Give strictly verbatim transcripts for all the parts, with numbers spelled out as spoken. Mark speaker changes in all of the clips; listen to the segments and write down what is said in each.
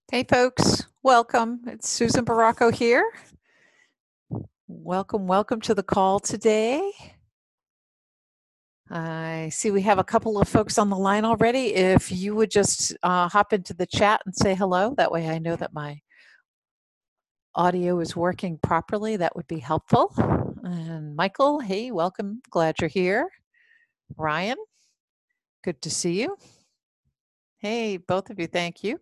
Speaker 1: Hey folks, welcome. It's Susan Baracco here. Welcome, welcome to the call today. I see we have a couple of folks on the line already. If you would just uh, hop into the chat and say hello, that way I know that my audio is working properly, that would be helpful. And Michael, hey, welcome. Glad you're here. Ryan, good to see you. Hey, both of you, thank you.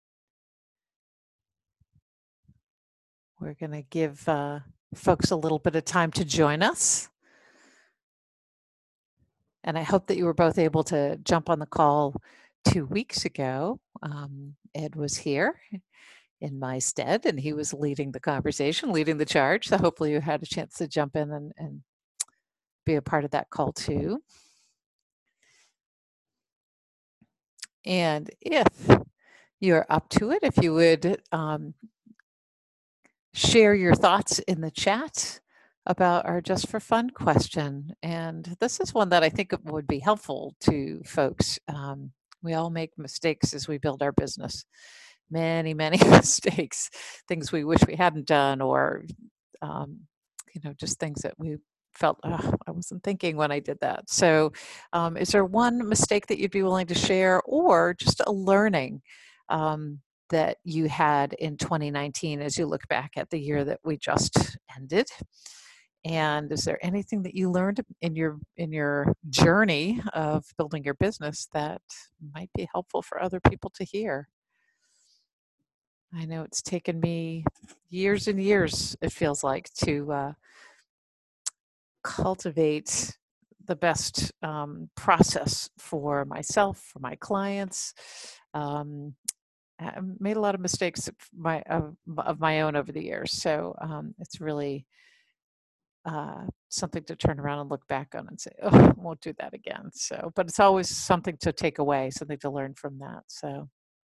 Speaker 1: We're going to give uh, folks a little bit of time to join us. And I hope that you were both able to jump on the call two weeks ago. Um, Ed was here in my stead, and he was leading the conversation, leading the charge. So hopefully you had a chance to jump in and, and be a part of that call too. And if you're up to it, if you would um, share your thoughts in the chat about our just for fun question. And this is one that I think would be helpful to folks. Um, we all make mistakes as we build our business. Many, many mistakes, things we wish we hadn't done, or, um, you know, just things that we felt, oh, I wasn't thinking when I did that. So, um, is there one mistake that you'd be willing to share, or just a learning um, that you had in twenty nineteen as you look back at the year that we just ended? And is there anything that you learned in your in your journey of building your business that might be helpful for other people to hear? I know it's taken me years and years, it feels like, to uh, cultivate the best um, process for myself, for my clients. Um, I made a lot of mistakes of my of, of my own over the years, so um, it's really uh, something to turn around and look back on and say, "Oh, I won't do that again." So, but it's always something to take away, something to learn from that. So,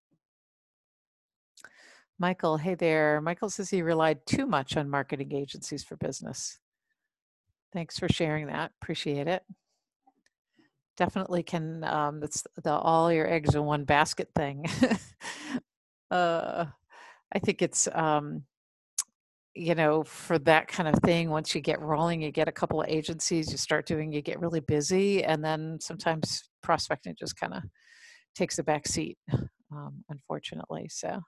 Speaker 1: Michael, hey there. Michael says he relied too much on marketing agencies for business. Thanks for sharing that. Appreciate it. Definitely can. Um, it's the all your eggs in one basket thing. uh, I think it's um, you know, for that kind of thing, once you get rolling, you get a couple of agencies, you start doing, you get really busy, and then sometimes prospecting just kind of takes a back seat, um, unfortunately. So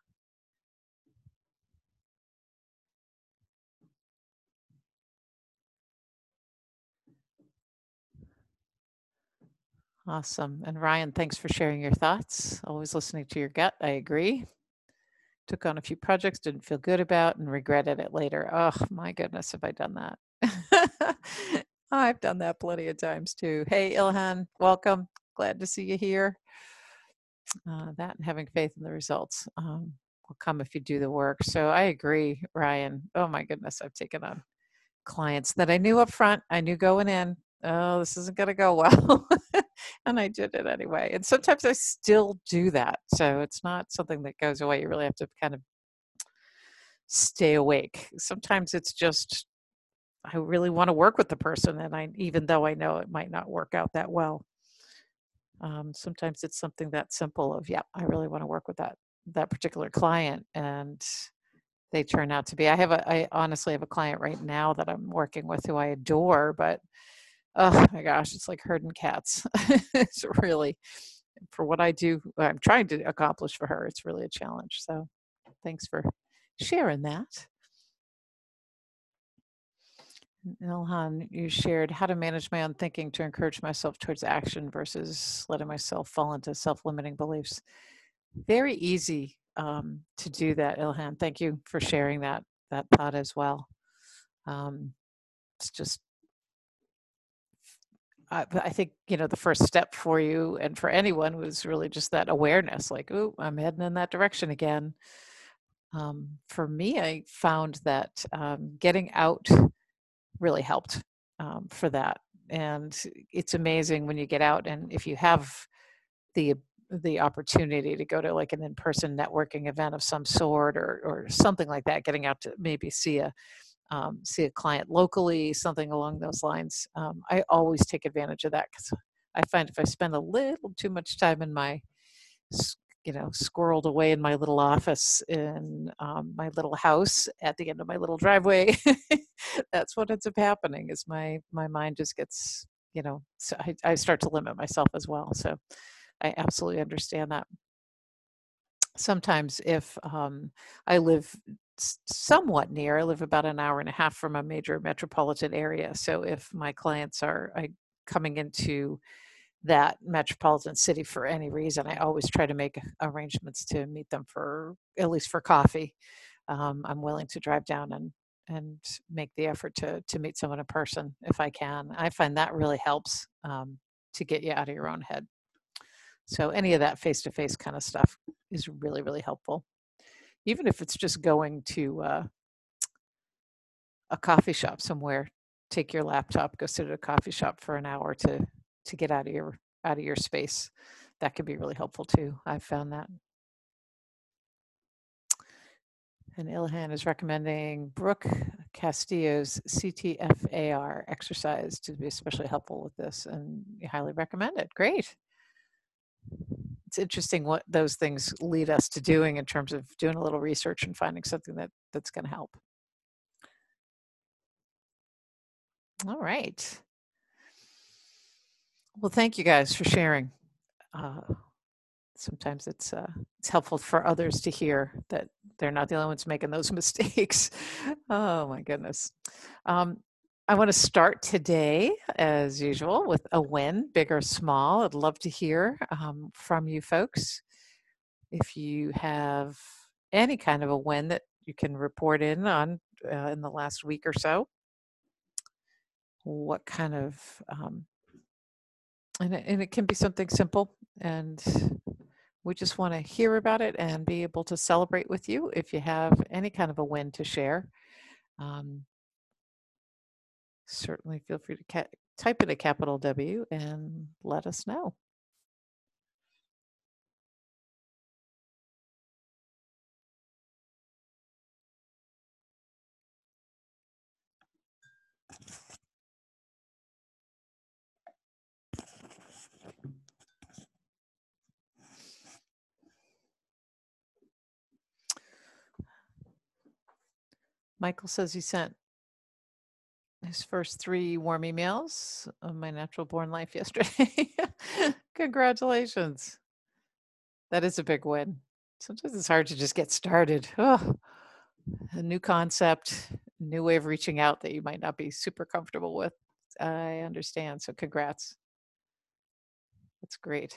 Speaker 1: awesome. And Ryan, thanks for sharing your thoughts. Always listening to your gut. I agree. Took on a few projects, didn't feel good about, and regretted it later. Oh my goodness, have I done that? I've done that plenty of times too. Hey, Ilhan, welcome. Glad to see you here. Uh, that and having faith in the results um, will come if you do the work. So I agree, Ryan. Oh my goodness, I've taken on clients that I knew up front, I knew going in, oh, this isn't going to go well. And I did it anyway. And sometimes I still do that. So it's not something that goes away. You really have to kind of stay awake. Sometimes it's just, I really want to work with the person. And I, even though I know it might not work out that well, um, sometimes it's something that simple of, yeah, I really want to work with that, that particular client. And they turn out to be, I have a, I honestly have a client right now that I'm working with who I adore, but oh my gosh, it's like herding cats. It's really, for what I do, I'm trying to accomplish for her, it's really a challenge. So thanks for sharing that. Ilhan, you shared how to manage my own thinking to encourage myself towards action versus letting myself fall into self-limiting beliefs. Very easy um, to do that, Ilhan. Thank you for sharing that that thought as well. Um, it's just I, I think you know the first step for you and for anyone was really just that awareness, like, oh, I'm heading in that direction again. Um, for me, I found that um, getting out really helped um, for that. And it's amazing when you get out and if you have the the opportunity to go to like an in-person networking event of some sort or or something like that, getting out to maybe see a um, see a client locally, something along those lines. Um, I always take advantage of that because I find if I spend a little too much time in my you know, squirreled away in my little office in um, my little house at the end of my little driveway. That's what ends up happening is my my mind just gets, you know, so I, I start to limit myself as well. So I absolutely understand that. Sometimes if um, I live somewhat near, I live about an hour and a half from a major metropolitan area. So if my clients are I, coming into that metropolitan city for any reason, I always try to make arrangements to meet them for at least for coffee. Um, I'm willing to drive down and and make the effort to to meet someone in person if I can. I find that really helps um, to get you out of your own head. So any of that face-to-face kind of stuff is really, really helpful. Even if it's just going to uh, a coffee shop somewhere, take your laptop, go sit at a coffee shop for an hour to to get out of your out of your space. That can be really helpful too. I've found that. And Ilhan is recommending Brooke Castillo's C T F A R exercise to be especially helpful with this, and you highly recommend it. Great. It's interesting what those things lead us to doing in terms of doing a little research and finding something that that's going to help. All right. Well, thank you guys for sharing. Uh, sometimes it's uh, it's helpful for others to hear that they're not the only ones making those mistakes. Oh my goodness. Um, I want to start today, as usual, with a win, big or small. I'd love to hear um, from you folks. If you have any kind of a win that you can report in on uh, in the last week or so, what kind of, um, and, it, and it can be something simple, and we just want to hear about it and be able to celebrate with you. If you have any kind of a win to share, um, certainly feel free to ca- type in a capital W and let us know. Michael says he sent his first three warm emails of my natural born life yesterday. Congratulations. That is a big win. Sometimes it's hard to just get started. Oh, a new concept, new way of reaching out that you might not be super comfortable with. I understand. So congrats. That's great.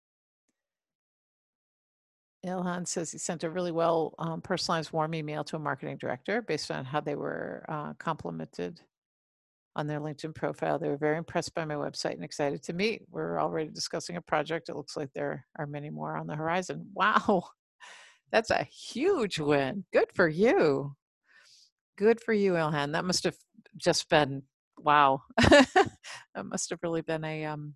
Speaker 1: Ilhan says he sent a really well um, personalized warm email to a marketing director based on how they were uh, complimented on their LinkedIn profile. They were very impressed by my website and excited to meet. We're already discussing a project. It looks like there are many more on the horizon. Wow, that's a huge win. Good for you. Good for you, Ilhan. That must have just been wow. That must have really been a um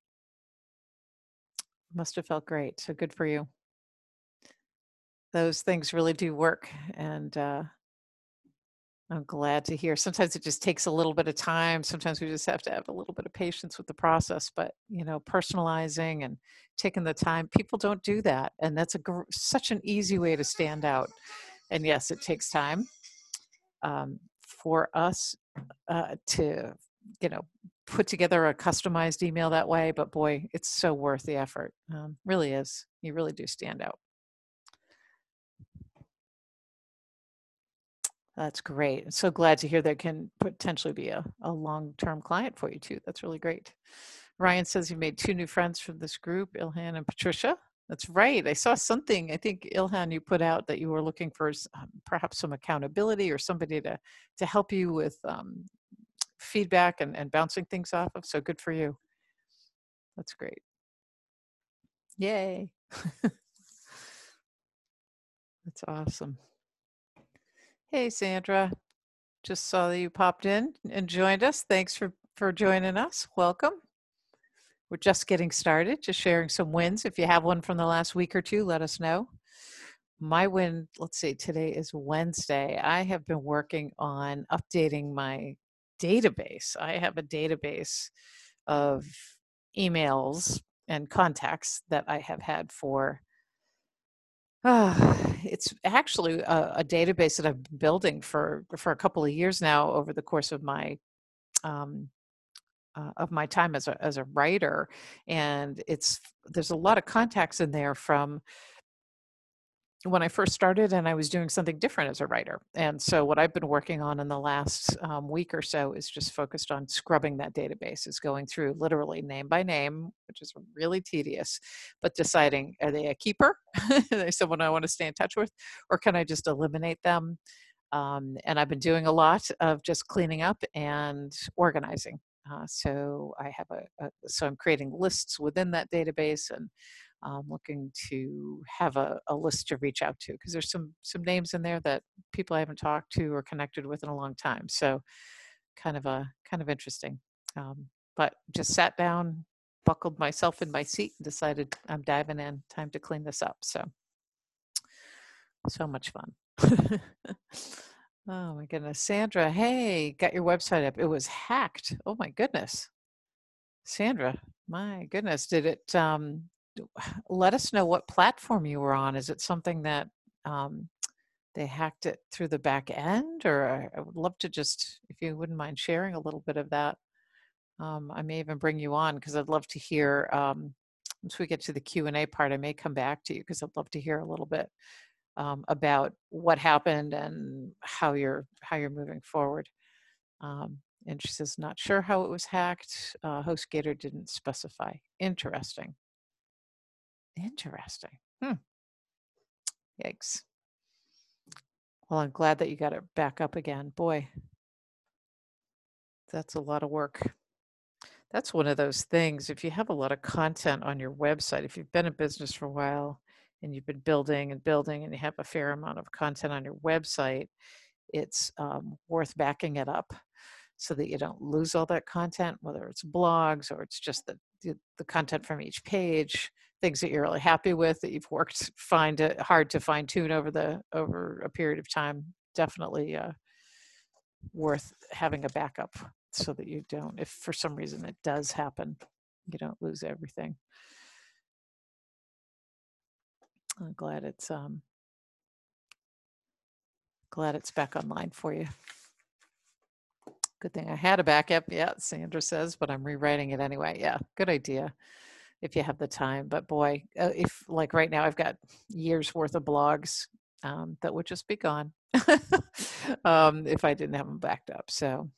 Speaker 1: must have felt great. So good for you. Those things really do work, and uh I'm glad to hear. Sometimes it just takes a little bit of time. Sometimes we just have to have a little bit of patience with the process. But you know, personalizing and taking the time, people don't do that, and that's a gr- such an easy way to stand out. And yes, it takes time um, for us uh, to, you know, put together a customized email that way. But boy, it's so worth the effort. Um, really is. You really do stand out. That's great. So glad to hear there can potentially be a, a long-term client for you too. That's really great. Ryan says you made two new friends from this group, Ilhan and Patricia. That's right. I saw something, I think Ilhan, you put out that you were looking for um, perhaps some accountability or somebody to, to help you with um, feedback and, and bouncing things off of. So good for you. That's great. Yay. That's awesome. Hey, Sandra. Just saw that you popped in and joined us. Thanks for, for joining us. Welcome. We're just getting started, just sharing some wins. If you have one from the last week or two, let us know. My win, let's see, today is Wednesday. I have been working on updating my database. I have a database of emails and contacts that I have had for Uh, it's actually a, a database that I've been building for for a couple of years now over the course of my um, uh, of my time as a as a writer, and it's there's a lot of contacts in there from when I first started and I was doing something different as a writer. And so what I've been working on in the last um, week or so is just focused on scrubbing that database, is going through literally name by name, which is really tedious, but deciding, are they a keeper? Are they someone I want to stay in touch with? Or can I just eliminate them? Um, and I've been doing a lot of just cleaning up and organizing. Uh, so I have a, a, so I'm creating lists within that database, and um, looking to have a, a list to reach out to, because there's some some names in there that people I haven't talked to or connected with in a long time. So kind of a kind of interesting. Um, but just sat down, buckled myself in my seat, and decided I'm diving in. Time to clean this up. So so much fun. Oh my goodness. Sandra, hey, got your website up. It was hacked. Oh my goodness. Sandra, my goodness. Did it um let us know what platform you were on? Is it something that um they hacked it through the back end? Or I, I would love to just, if you wouldn't mind sharing a little bit of that. Um, I may even bring you on because I'd love to hear um once we get to the Q and A part, I may come back to you because I'd love to hear a little bit um, about what happened and how you're how you're moving forward. Um, and she says, not sure how it was hacked. Uh, HostGator didn't specify. Interesting. Interesting. Hmm. Yikes. Well, I'm glad that you got it back up again. Boy, that's a lot of work. That's one of those things. If you have a lot of content on your website, if you've been in business for a while and you've been building and building and you have a fair amount of content on your website, it's um, worth backing it up so that you don't lose all that content, whether it's blogs or it's just the, the, the content from each page, things that you're really happy with that you've worked find it hard to fine tune over the over a period of time. Definitely uh, worth having a backup so that you don't, if for some reason it does happen, you don't lose everything. I'm glad it's um, glad it's back online for you. Good thing I had a backup. Yeah, Sandra says, but I'm rewriting it anyway. Yeah, good idea if you have the time. But boy, uh, if like right now, I've got years worth of blogs um, that would just be gone um, if I didn't have them backed up. So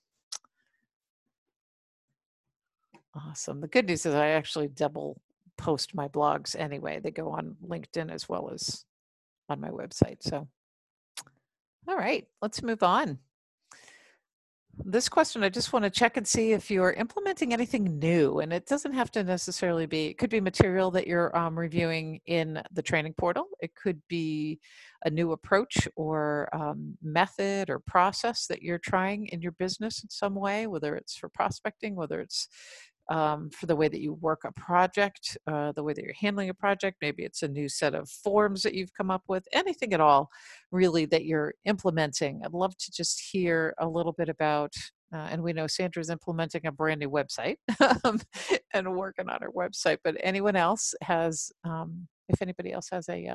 Speaker 1: awesome. The good news is I actually double post my blogs anyway. They go on LinkedIn as well as on my website. So, all right, let's move on. This question, I just want to check and see if you're implementing anything new, and it doesn't have to necessarily be, it could be material that you're um, reviewing in the training portal. It could be a new approach or um, method or process that you're trying in your business in some way, whether it's for prospecting, whether it's um, for the way that you work a project, uh, the way that you're handling a project. Maybe it's a new set of forms that you've come up with, anything at all really that you're implementing. I'd love to just hear a little bit about, uh, and we know Sandra's implementing a brand new website um, and working on her website, but anyone else has, um, if anybody else has a, uh,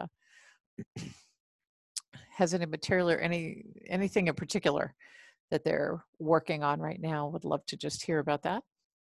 Speaker 1: has any material or any, anything in particular that they're working on right now, would love to just hear about that.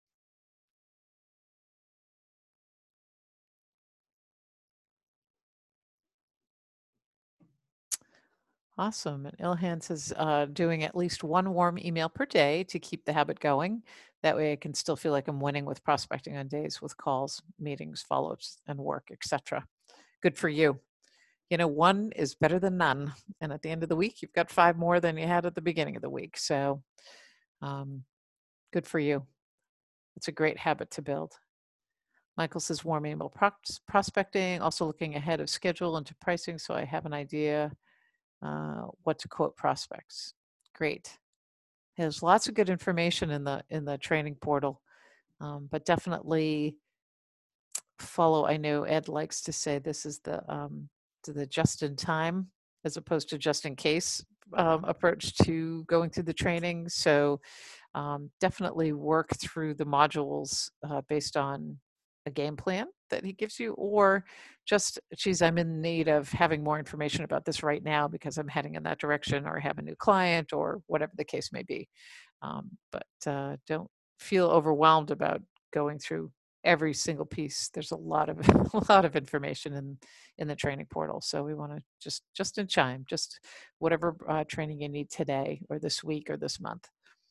Speaker 1: Awesome. And Ilhan says uh, doing at least one warm email per day to keep the habit going. That way I can still feel like I'm winning with prospecting on days with calls, meetings, follow-ups, and work, et cetera. Good for you. You know, one is better than none. And at the end of the week, you've got five more than you had at the beginning of the week. So um, good for you. It's a great habit to build. Michael says warm email prospecting, also looking ahead of schedule into pricing so I have an idea uh, what to quote prospects. Great. There's lots of good information in the in the training portal, um, but definitely follow. I know Ed likes to say this is the um, to the just in time as opposed to just in case um, approach to going through the training. So um, definitely work through the modules uh, based on a game plan that he gives you, or just, geez, I'm in need of having more information about this right now because I'm heading in that direction or I have a new client or whatever the case may be. Um, but uh, don't feel overwhelmed about going through every single piece. There's a lot of a lot of information in in the training portal, so we want to just just in chime, just whatever uh, training you need today or this week or this month.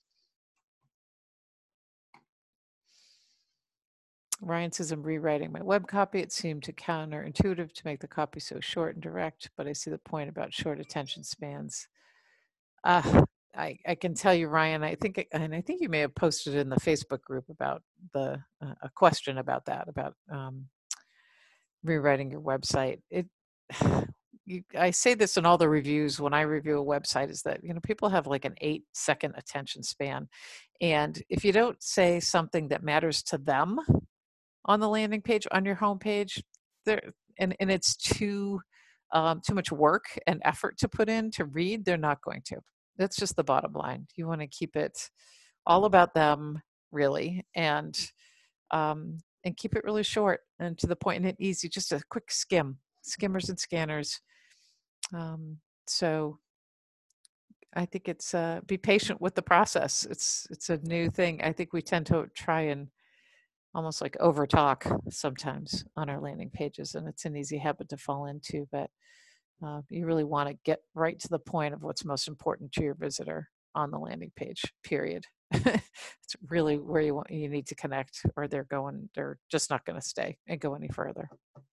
Speaker 1: Ryan says, I'm rewriting my web copy. It seemed to counterintuitive to make the copy so short and direct, but I see the point about short attention spans. Uh, I, I can tell you, Ryan, I think, and I think you may have posted in the Facebook group about the, uh, a question about that, about um, rewriting your website. It, you, I say this in all the reviews when I review a website, is that, you know, people have like an eight second attention span. And if you don't say something that matters to them on the landing page, on your homepage, there, and, and it's too um, too much work and effort to put in to read, they're not going to. That's just the bottom line. You want to keep it all about them, really, and um, and keep it really short and to the point and easy. Just a quick skim, skimmers and scanners. Um, so I think it's uh, be patient with the process. It's it's a new thing. I think we tend to try and almost like over talk sometimes on our landing pages, and it's an easy habit to fall into, but uh, you really want to get right to the point of what's most important to your visitor on the landing page, period. It's really where you want, you need to connect, or they're going, they're just not going to stay and go any further.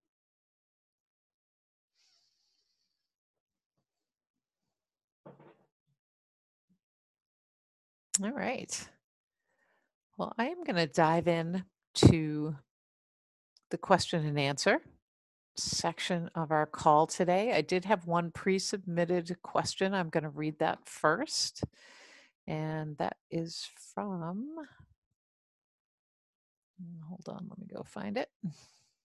Speaker 1: All right. Well, I am going to dive in to the question and answer section of our call today. I did have one pre-submitted question. I'm going to read that first. And that is from, hold on, let me go find it. It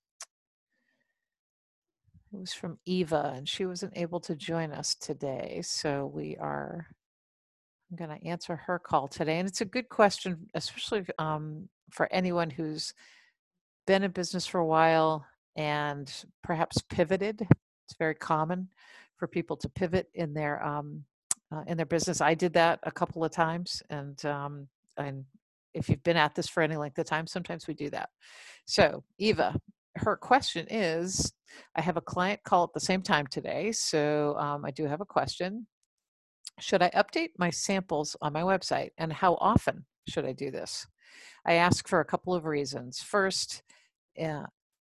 Speaker 1: was from Eva, and she wasn't able to join us today. So we are, I'm going to answer her call today. And it's a good question, especially um, for anyone who's been in business for a while and perhaps pivoted. It's very common for people to pivot in their um, uh, in their business. I did that a couple of times, and um, and if you've been at this for any length of time, sometimes we do that. So Eva, her question is, I have a client call at the same time today, so um, I do have a question. Should I update my samples on my website, and how often should I do this? I ask for a couple of reasons. First, uh,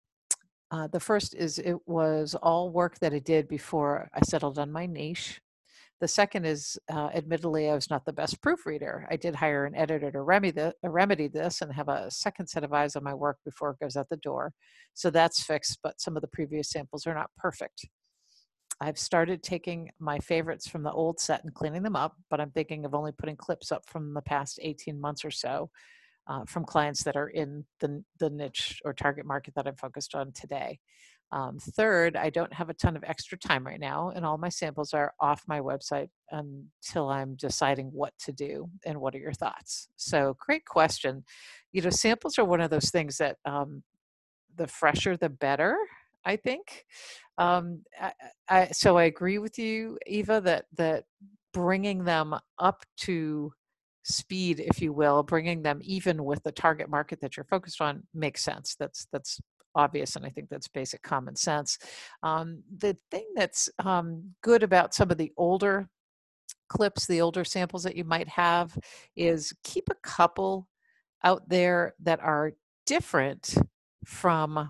Speaker 1: uh, the first is it was all work that I did before I settled on my niche. The second is, uh, admittedly, I was not the best proofreader. I did hire an editor to remedy, the, uh, remedy this and have a second set of eyes on my work before it goes out the door. So that's fixed, but some of the previous samples are not perfect. I've started taking my favorites from the old set and cleaning them up, but I'm thinking of only putting clips up from the past eighteen months or so. Uh, from clients that are in the, the niche or target market that I'm focused on today. Um, third, I don't have a ton of extra time right now, and all my samples are off my website until I'm deciding what to do. And what are your thoughts? So great question. You know, samples are one of those things that um, the fresher, the better, I think. Um, I, I, so I agree with you, Eva, that that bringing them up to speed, if you will, bringing them even with the target market that you're focused on makes sense. That's that's obvious, and I think that's basic common sense. Um, the thing that's um, good about some of the older clips, the older samples that you might have, is keep a couple out there that are different from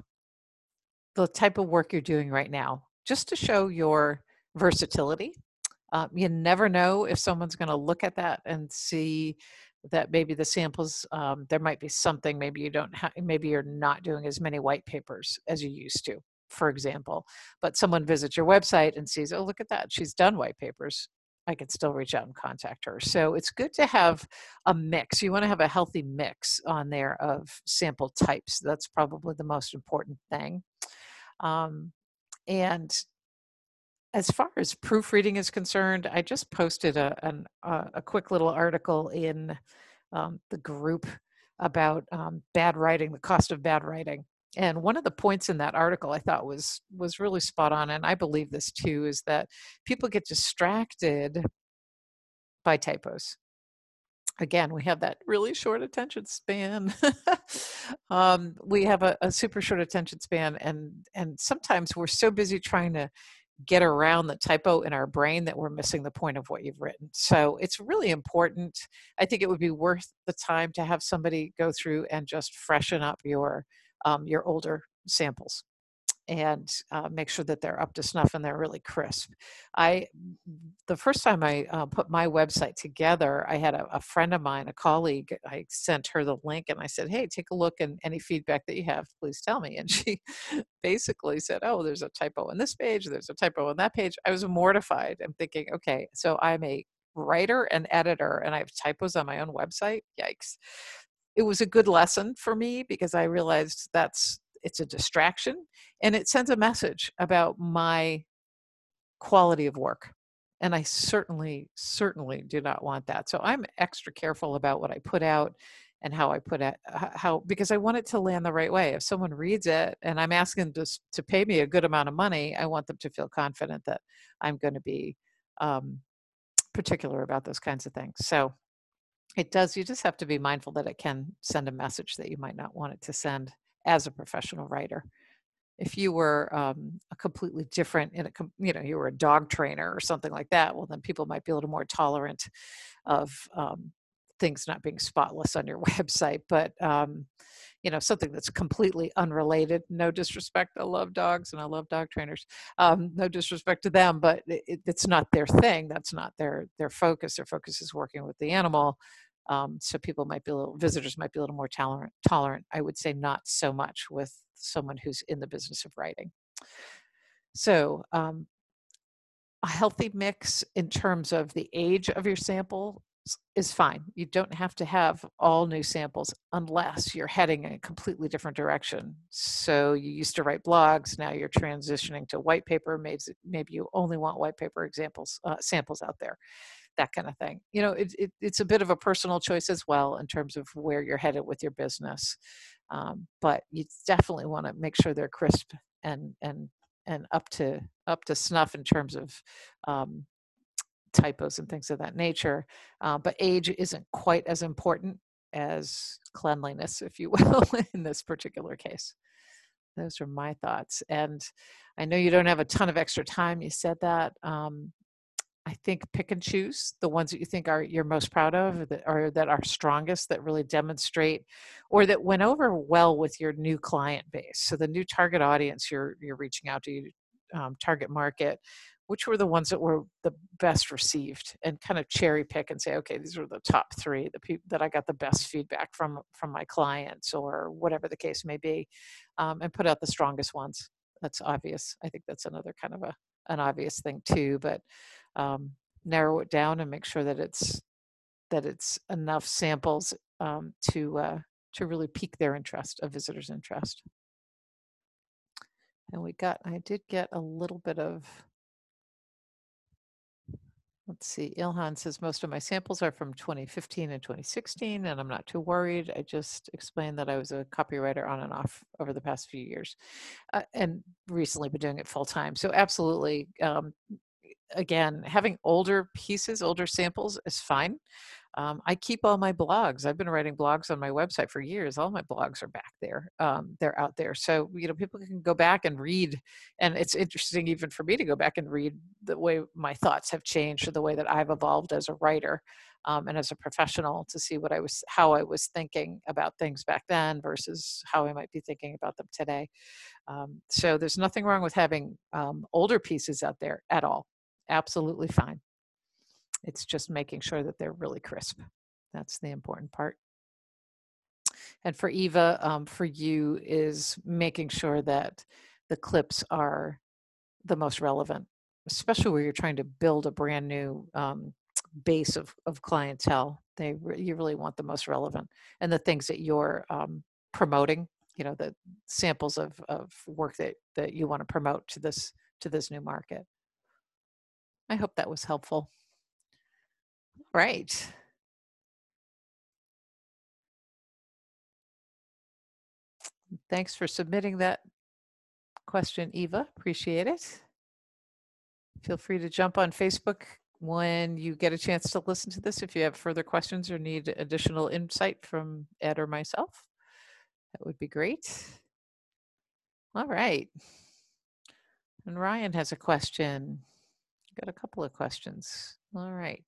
Speaker 1: the type of work you're doing right now, just to show your versatility. Um, you never know if someone's going to look at that and see that maybe the samples, um, there might be something, maybe you don't have, maybe you're not doing as many white papers as you used to, for example, but someone visits your website and sees, oh, look at that, she's done white papers. I can still reach out and contact her. So it's good to have a mix. You want to have a healthy mix on there of sample types. That's probably the most important thing. Um, and as far as proofreading is concerned, I just posted a, an, a, a quick little article in um, the group about um, bad writing, the cost of bad writing. And one of the points in that article I thought was was really spot on, and I believe this too, is that people get distracted by typos. Again, we have that really short attention span. um, we have a, a super short attention span, and and sometimes we're so busy trying to get around the typo in our brain that we're missing the point of what you've written. So it's really important. I think it would be worth the time to have somebody go through and just freshen up your um, your older samples and uh, make sure that they're up to snuff and they're really crisp. I, the first time I uh, put my website together, I had a, a friend of mine, a colleague, I sent her the link and I said, hey, take a look, and any feedback that you have, please tell me. And she basically said, oh, there's a typo on this page, there's a typo on that page. I was mortified. I'm thinking, okay, so I'm a writer and editor and I have typos on my own website. Yikes. It was a good lesson for me because I realized that's it's a distraction and it sends a message about my quality of work. And I certainly, certainly do not want that. So I'm extra careful about what I put out and how I put it, how, because I want it to land the right way. If someone reads it and I'm asking to, to pay me a good amount of money, I want them to feel confident that I'm going to be um, particular about those kinds of things. So it does, you just have to be mindful that it can send a message that you might not want it to send as a professional writer. If you were um, a completely different, in a, you know, you were a dog trainer or something like that, well, then people might be a little more tolerant of um, things not being spotless on your website. But um, you know, something that's completely unrelated. No disrespect, I love dogs and I love dog trainers. Um, no disrespect to them, but it, it's not their thing. That's not their their focus. Their focus is working with the animal. Um, so people might be a little, visitors might be a little more tolerant. Tolerant, I would say, not so much with someone who's in the business of writing. So um, a healthy mix in terms of the age of your sample is fine. You don't have to have all new samples unless you're heading in a completely different direction. So you used to write blogs, now you're transitioning to white paper. Maybe, maybe you only want white paper examples, uh, samples out there, that kind of thing. You know, it, it, it's a bit of a personal choice as well in terms of where you're headed with your business. Um, but you definitely want to make sure they're crisp and and and up to up to snuff in terms of um, typos and things of that nature. Uh, but age isn't quite as important as cleanliness, if you will, in this particular case. Those are my thoughts. And I know you don't have a ton of extra time. You said that. Um, I think pick and choose the ones that you think are you're most proud of, or that are that are strongest, that really demonstrate, or that went over well with your new client base. So the new target audience you're you're reaching out to, um, target market, which were the ones that were the best received, and kind of cherry pick and say, okay, these are the top three, the people that I got the best feedback from from my clients, or whatever the case may be, um, and put out the strongest ones. That's obvious. I think that's another kind of a an obvious thing too, but um, narrow it down and make sure that it's that it's enough samples um, to uh, to really pique their interest, a visitor's interest. And we got, I did get a little bit of, let's see, Ilhan says most of my samples are from twenty fifteen and twenty sixteen, and I'm not too worried. I just explained that I was a copywriter on and off over the past few years, uh, and recently been doing it full time. So absolutely, um, again, having older pieces, older samples is fine. Um, I keep all my blogs. I've been writing blogs on my website for years. All my blogs are back there. Um, they're out there. So, you know, people can go back and read. And it's interesting even for me to go back and read the way my thoughts have changed, or the way that I've evolved as a writer um, and as a professional, to see what I was, how I was thinking about things back then versus how I might be thinking about them today. Um, so there's nothing wrong with having um, older pieces out there at all. Absolutely fine. It's just making sure that they're really crisp. That's the important part. And for Eva, um, for you, is making sure that the clips are the most relevant, especially where you're trying to build a brand new um, base of, of clientele. They re- you really want the most relevant, and the things that you're um, promoting. You know, the samples of, of work that, that you want to promote to this to this new market. I hope that was helpful. Right. Thanks for submitting that question, Eva. Appreciate it. Feel free to jump on Facebook when you get a chance to listen to this if you have further questions or need additional insight from Ed or myself. That would be great. All right. And Ryan has a question. Got a couple of questions. All right.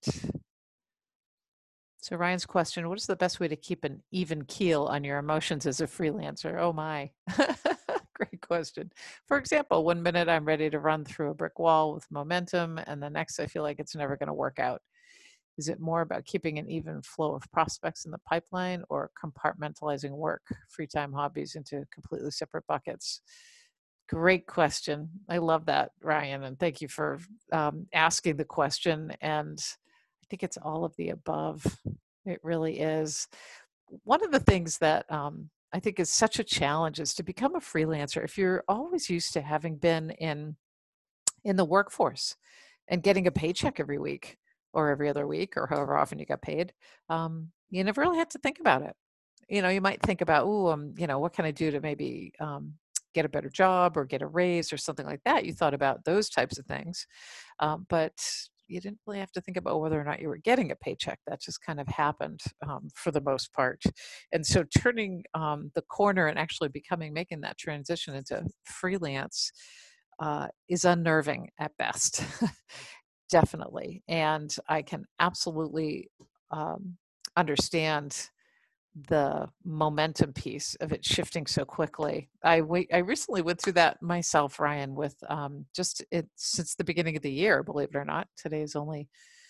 Speaker 1: So Ryan's question, what is the best way to keep an even keel on your emotions as a freelancer? Oh my. Great question. For example, one minute I'm ready to run through a brick wall with momentum, and the next I feel like it's never going to work out. Is it more about keeping an even flow of prospects in the pipeline or compartmentalizing work, free time, hobbies into completely separate buckets? Great question. I love that, Ryan, and thank you for um, asking the question. And I think it's all of the above. It really is. One of the things that um, I think is such a challenge is to become a freelancer. If you're always used to having been in in the workforce and getting a paycheck every week or every other week or however often you got paid, um, you never really had to think about it. You know, you might think about, oh, um, you know, what can I do to maybe um, get a better job or get a raise or something like that. You thought about those types of things, um, but you didn't really have to think about whether or not you were getting a paycheck. That just kind of happened um, for the most part. And so turning um, the corner and actually becoming, making that transition into freelance uh, is unnerving at best. Definitely. And I can absolutely um, understand the momentum piece of it shifting so quickly. I wait, I recently went through that myself, Ryan, with um, just it since the beginning of the year, believe it or not. Today is only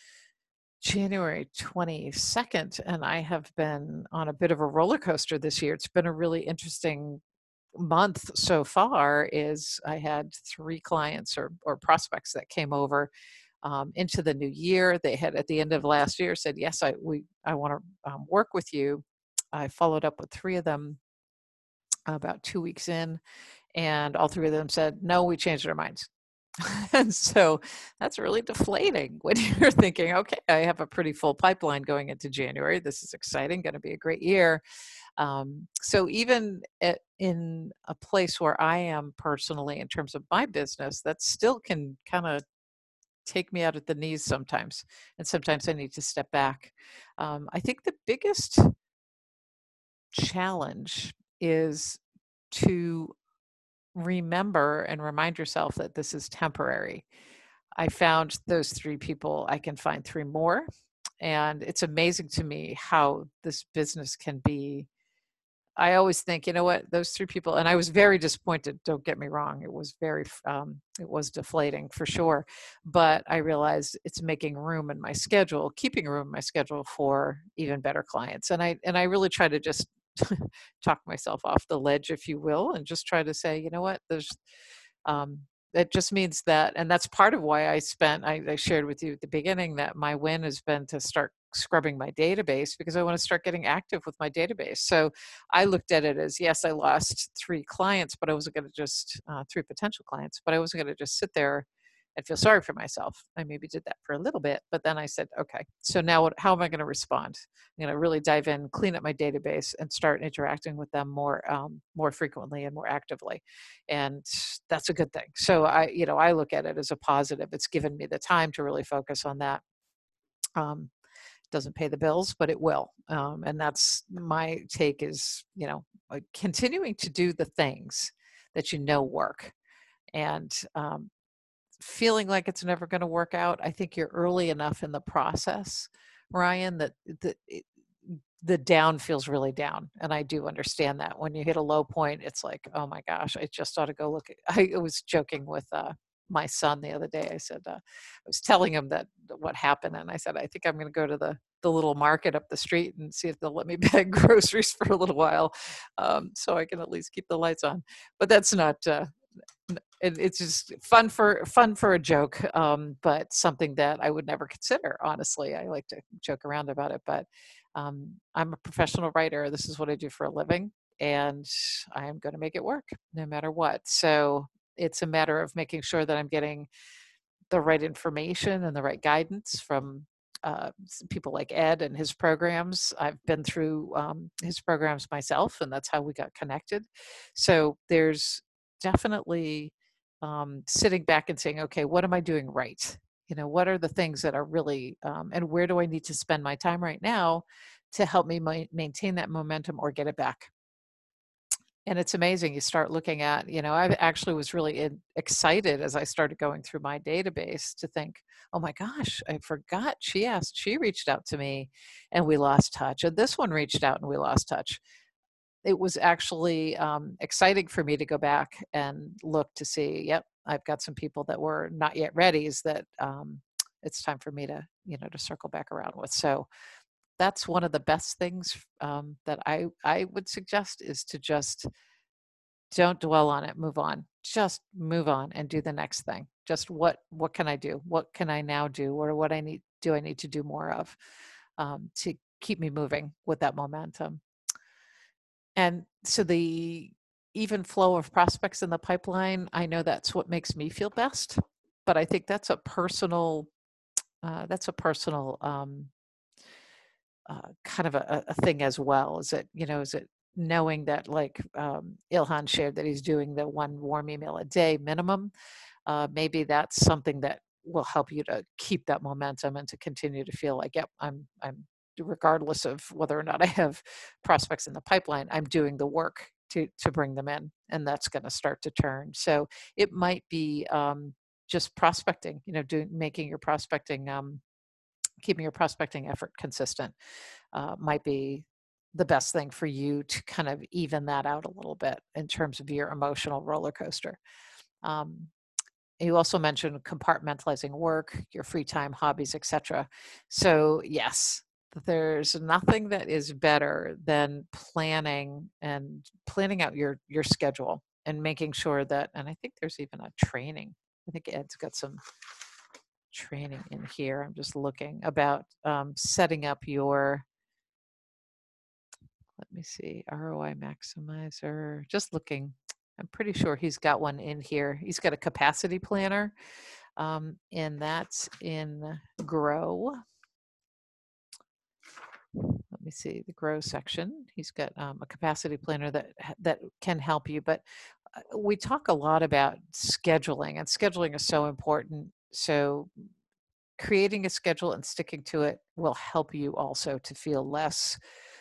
Speaker 1: January twenty-second, and I have been on a bit of a roller coaster this year. It's been a really interesting month so far. Is I had three clients or, or prospects that came over um, into the new year. They had at the end of last year said, yes, I we I want to um, work with you. I followed up with three of them about two weeks in, and all three of them said, no, we changed our minds. And so that's really deflating when you're thinking, okay, I have a pretty full pipeline going into January. This is exciting, going to be a great year. Um, so even at, in a place where I am personally in terms of my business, that still can kind of take me out at the knees sometimes. And sometimes I need to step back. Um, I think the biggest challenge is to remember and remind yourself that this is temporary. I found those three people, I can find three more. And it's amazing to me how this business can be. I always think, you know what, those three people, and I was very disappointed, don't get me wrong. It was very, um, it was deflating for sure. But I realized it's making room in my schedule, keeping room in my schedule for even better clients. And I, and I really try to just talk myself off the ledge, if you will, and just try to say, you know what, there's, um, it just means that, and that's part of why I spent, I, I shared with you at the beginning that my win has been to start scrubbing my database because I want to start getting active with my database. So I looked at it as, yes, I lost three clients, but I wasn't going to just, uh, three potential clients, but I wasn't going to just sit there and feel sorry for myself. I maybe did that for a little bit, but then I said, okay, so now what, how am I going to respond? I'm going to really dive in, clean up my database, and start interacting with them more, um, more frequently and more actively, and that's a good thing. So I, you know, I look at it as a positive. It's given me the time to really focus on that. Um, doesn't pay the bills, but it will, um, and that's my take. Is you know, like continuing to do the things that you know work, and um, feeling like it's never going to work out. I think you're early enough in the process, Ryan, that the it, the down feels really down. And I do understand that when you hit a low point, it's like, oh my gosh, I just ought to go look at, I was joking with uh, my son the other day. I said, uh, I was telling him that what happened. And I said, I think I'm going to go to the, the little market up the street and see if they'll let me bag groceries for a little while, um, so I can at least keep the lights on. But that's not, uh, it, it's just fun for fun for a joke, um, but something that I would never consider. Honestly, I like to joke around about it, but um, I'm a professional writer. This is what I do for a living, and I am going to make it work no matter what. So it's a matter of making sure that I'm getting the right information and the right guidance from uh, people like Ed and his programs. I've been through um, his programs myself, and that's how we got connected. So there's definitely um, sitting back and saying, okay, what am I doing right? You know, what are the things that are really, um, and where do I need to spend my time right now to help me ma- maintain that momentum or get it back? And it's amazing. You start looking at, you know, I actually was really in, excited as I started going through my database to think, oh my gosh, I forgot she asked, she reached out to me and we lost touch. And this one reached out and we lost touch. It was actually um, exciting for me to go back and look to see, yep, I've got some people that were not yet readies that um, it's time for me to, you know, to circle back around with. So that's one of the best things um, that I, I would suggest is to just don't dwell on it, move on. Just move on and do the next thing. Just what what can I do? What can I now do? Or what I need do I need to do more of um, to keep me moving with that momentum? And so the even flow of prospects in the pipeline, I know that's what makes me feel best. But I think that's a personal uh, that's a personal um, uh, kind of a, a thing as well. Is it, you know, is it knowing that like um, Ilhan shared that he's doing the one warm email a day minimum? Uh, maybe that's something that will help you to keep that momentum and to continue to feel like, yep, I'm, I'm, regardless of whether or not I have prospects in the pipeline, I'm doing the work to to bring them in, and that's going to start to turn. So it might be um, just prospecting, you know, doing making your prospecting. Um, keeping your prospecting effort consistent uh, might be the best thing for you to kind of even that out a little bit in terms of your emotional roller coaster. Um, you also mentioned compartmentalizing work, your free time, hobbies, et cetera. So yes, there's nothing that is better than planning and planning out your your schedule and making sure that. And I think there's even a training. I think Ed's got some training in here. I'm just looking about um, setting up your, let me see, R O I maximizer. Just looking. I'm pretty sure he's got one in here. He's got a capacity planner, um, and that's in Grow. Let me see the Grow section. He's got um, a capacity planner that that can help you. But uh, we talk a lot about scheduling, and scheduling is so important. So creating a schedule and sticking to it will help you also to feel less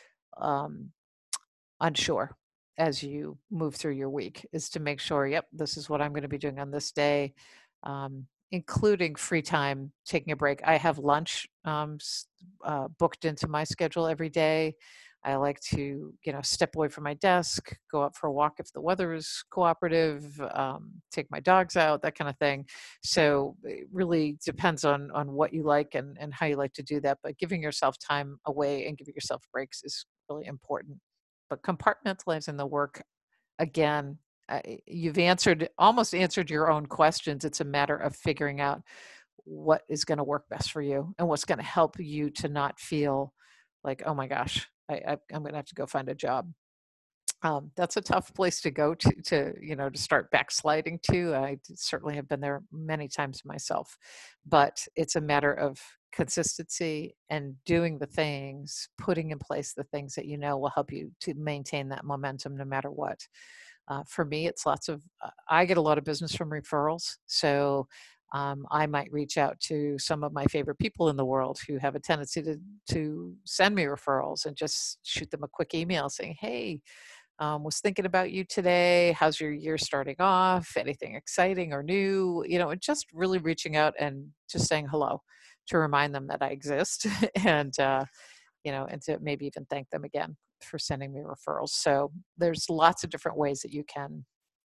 Speaker 1: um, unsure as you move through your week, is to make sure, yep, this is what I'm going to be doing on this day, um, including free time, taking a break. I have lunch um, uh, booked into my schedule every day. I like to, you know, step away from my desk, go out for a walk if the weather is cooperative, um, take my dogs out, that kind of thing. So it really depends on on what you like and and how you like to do that. But giving yourself time away and giving yourself breaks is really important. But compartmentalizing the work, again, uh, you've answered almost answered your own questions. It's a matter of figuring out what is going to work best for you and what's going to help you to not feel like, oh my gosh, I, I, I'm going to have to go find a job. Um, that's a tough place to go to, to, you know, to start backsliding to. I certainly have been there many times myself, but it's a matter of consistency and doing the things, putting in place the things that you know will help you to maintain that momentum no matter what. Uh, for me, it's lots of, uh, I get a lot of business from referrals. So um, I might reach out to some of my favorite people in the world who have a tendency to, to send me referrals and just shoot them a quick email saying, hey, um, was thinking about you today. How's your year starting off? Anything exciting or new? You know, and just really reaching out and just saying hello to remind them that I exist and, uh, you know, and to maybe even thank them again for sending me referrals. So there's lots of different ways that you can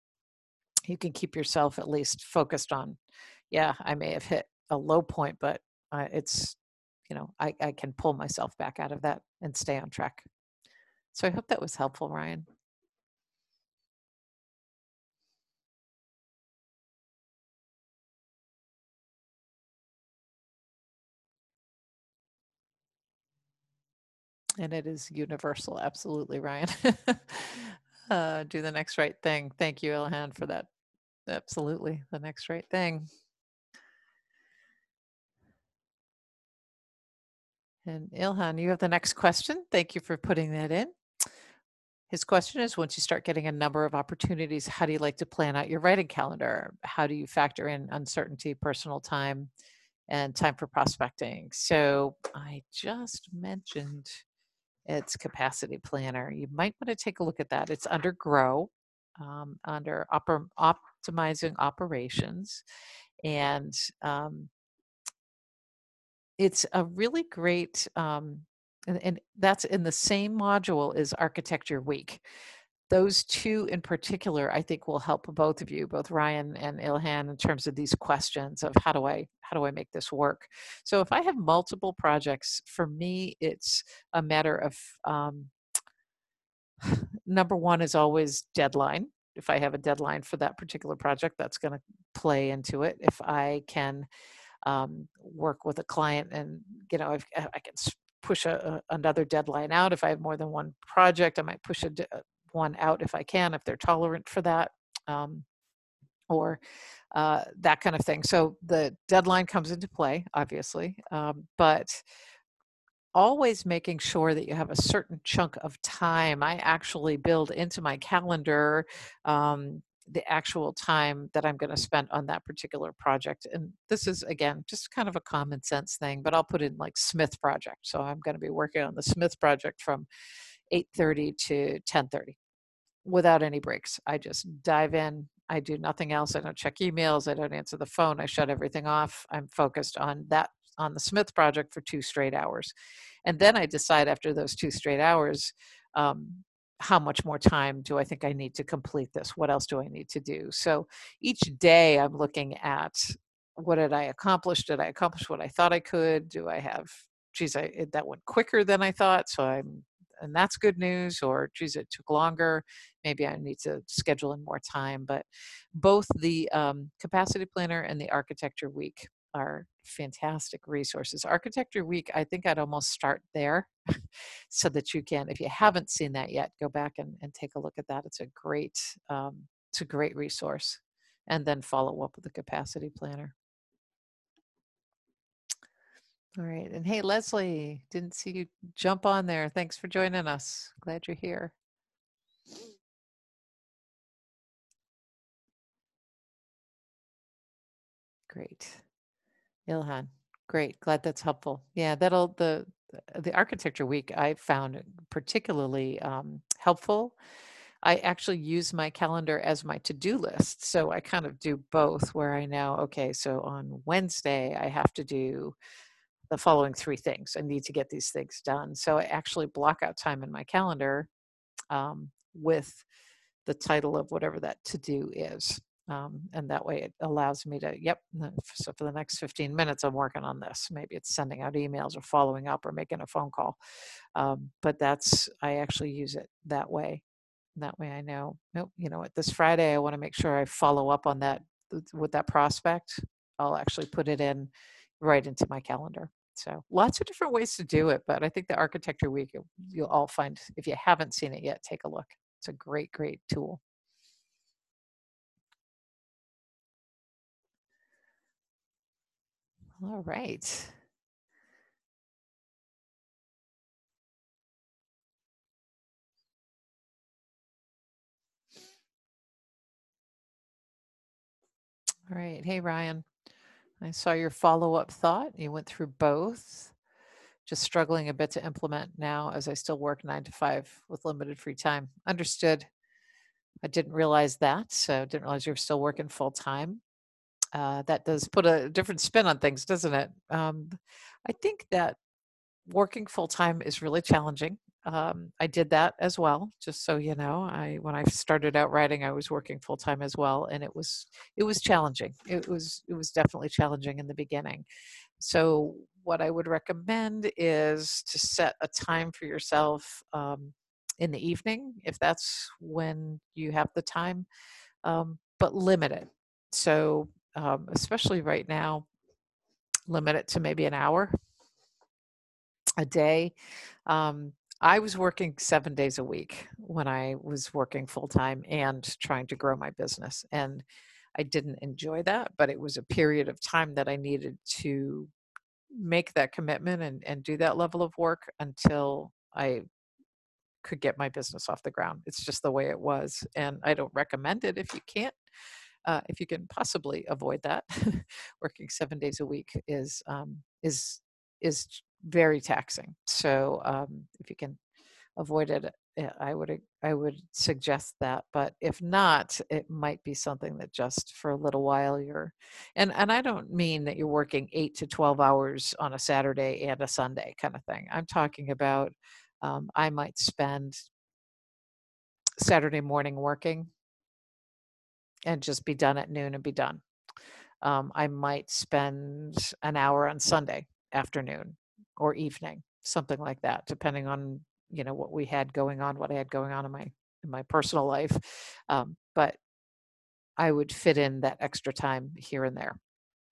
Speaker 1: you can keep yourself at least focused on, yeah, I may have hit a low point, but uh, it's, you know, I, I can pull myself back out of that and stay on track. So I hope that was helpful, Ryan. And it is universal. Absolutely, Ryan. uh, do the next right thing. Thank you, Ilhan, for that. Absolutely. The next right thing. And Ilhan, you have the next question. Thank you for putting that in. His question is, once you start getting a number of opportunities, how do you like to plan out your writing calendar? How do you factor in uncertainty, personal time, and time for prospecting? So I just mentioned it's Capacity Planner. You might want to take a look at that. It's under Grow, um, under oper- optimizing operations. And um, it's a really great, um, and, and that's in the same module as Architecture Week. Those two in particular, I think will help both of you, both Ryan and Ilhan, in terms of these questions of how do I how do I make this work? So if I have multiple projects, for me, it's a matter of um, number one is always deadline. If I have a deadline for that particular project, that's going to play into it. If I can um, work with a client and, you know, I've, I can push a, a, another deadline out. If I have more than one project, I might push a, one out if I can, if they're tolerant for that, um, or uh, that kind of thing. So the deadline comes into play, obviously, um, but always making sure that you have a certain chunk of time. I actually build into my calendar um, the actual time that I'm going to spend on that particular project. And this is, again, just kind of a common sense thing, but I'll put in like Smith project. So I'm going to be working on the Smith project from eight thirty to ten thirty without any breaks. I just dive in. I do nothing else. I don't check emails. I don't answer the phone. I shut everything off. I'm focused on that, on the Smith project for two straight hours. And then I decide after those two straight hours, um, how much more time do I think I need to complete this? What else do I need to do? So each day I'm looking at, what did I accomplish? Did I accomplish what I thought I could? Do I have, geez, I, it, that went quicker than I thought. So I'm, and that's good news. Or geez, it took longer. Maybe I need to schedule in more time. But both the um, Capacity Planner and the Architecture Week are fantastic resources. Architecture Week, I think I'd almost start there so that you can, if you haven't seen that yet, go back and, and take a look at that. It's a great, um, it's a great resource. And then follow up with the Capacity Planner. All right. And hey, Leslie, didn't see you jump on there. Thanks for joining us. Glad you're here. Great. Ilhan, great. Glad that's helpful. Yeah, that'll, the, the Architecture Week I found particularly um, helpful. I actually use my calendar as my to-do list. So I kind of do both, where I know, okay, so on Wednesday, I have to do the following three things. I need to get these things done. So I actually block out time in my calendar um, with the title of whatever that to-do is. Um, and that way it allows me to, yep, so for the next fifteen minutes, I'm working on this. Maybe it's sending out emails or following up or making a phone call. Um, but that's, I actually use it that way. That way I know, nope, you know what, this Friday, I want to make sure I follow up on that with that prospect. I'll actually put it in right into my calendar. So lots of different ways to do it. But I think the Architecture Week, you'll all find, if you haven't seen it yet, take a look. It's a great, great tool. All right. All right. Hey, Ryan. I saw your follow up thought. You went through both. Just struggling a bit to implement now as I still work nine to five with limited free time. Understood. I didn't realize that. So, didn't realize you were still working full time. Uh, that does put a different spin on things, doesn't it? Um, I think that working full time is really challenging. Um, I did that as well, just so you know. I when I started out writing, I was working full time as well, and it was it was challenging. It was it was definitely challenging in the beginning. So what I would recommend is to set a time for yourself um, in the evening, if that's when you have the time, um, but limit it. So um, especially right now, limit it to maybe an hour a day. Um, I was working seven days a week when I was working full time and trying to grow my business. And I didn't enjoy that, but it was a period of time that I needed to make that commitment and, and do that level of work until I could get my business off the ground. It's just the way it was. And I don't recommend it if you can't, uh, if you can possibly avoid that. Working seven days a week is, um, is, is very taxing. So um, if you can avoid it, yeah, I would I would suggest that. But if not, it might be something that just for a little while you're, and and I don't mean that you're working eight to twelve hours on a Saturday and a Sunday kind of thing. I'm talking about um, I might spend Saturday morning working and just be done at noon and be done. Um, I might spend an hour on Sunday afternoon or evening, something like that, depending on you know what we had going on, what I had going on in my in my personal life. Um, but I would fit in that extra time here and there.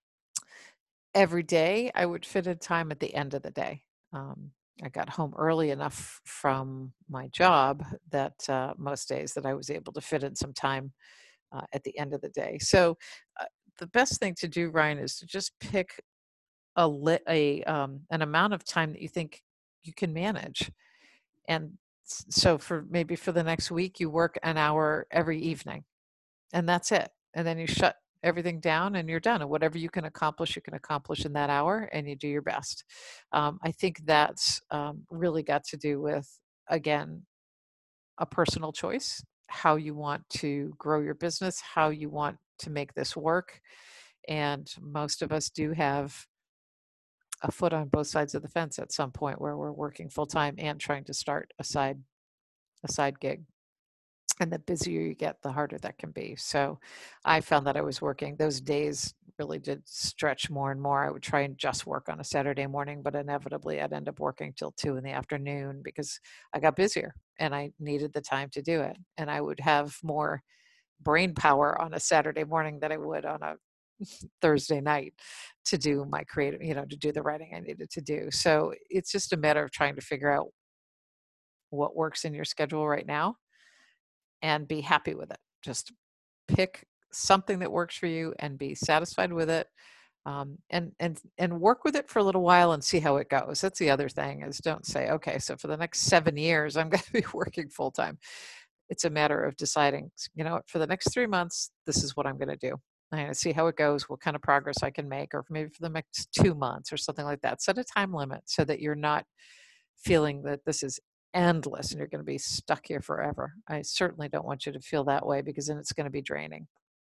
Speaker 1: Every day, I would fit in time at the end of the day. Um, I got home early enough from my job that uh, most days that I was able to fit in some time uh, at the end of the day. So uh, the best thing to do, Ryan, is to just pick a lit a um, an amount of time that you think you can manage. And s- so for maybe for the next week, you work an hour every evening, and that's it. And then you shut everything down and you're done. And whatever you can accomplish, you can accomplish in that hour, and you do your best. Um, I think that's um, really got to do with, again, a personal choice, how you want to grow your business, how you want to make this work. And most of us do have a foot on both sides of the fence at some point where we're working full time and trying to start a side a side gig. And the busier you get, the harder that can be. So I found that I was working those days really did stretch more and more. I would try and just work on a Saturday morning, but inevitably I'd end up working till two in the afternoon because I got busier and I needed the time to do it. And I would have more brain power on a Saturday morning than I would on a Thursday night to do my creative, you know, to do the writing I needed to do. So it's just a matter of trying to figure out what works in your schedule right now and be happy with it. Just pick something that works for you and be satisfied with it. Um, and and and work with it for a little while and see how it goes. That's the other thing is don't say, okay, so for the next seven years, I'm going to be working full time. It's a matter of deciding, you know, for the next three months, this is what I'm going to do. I'm going to see how it goes, what kind of progress I can make, or maybe for the next two months or something like that. Set a time limit so that you're not feeling that this is endless and you're going to be stuck here forever. I certainly don't want you to feel that way because then it's going to be draining.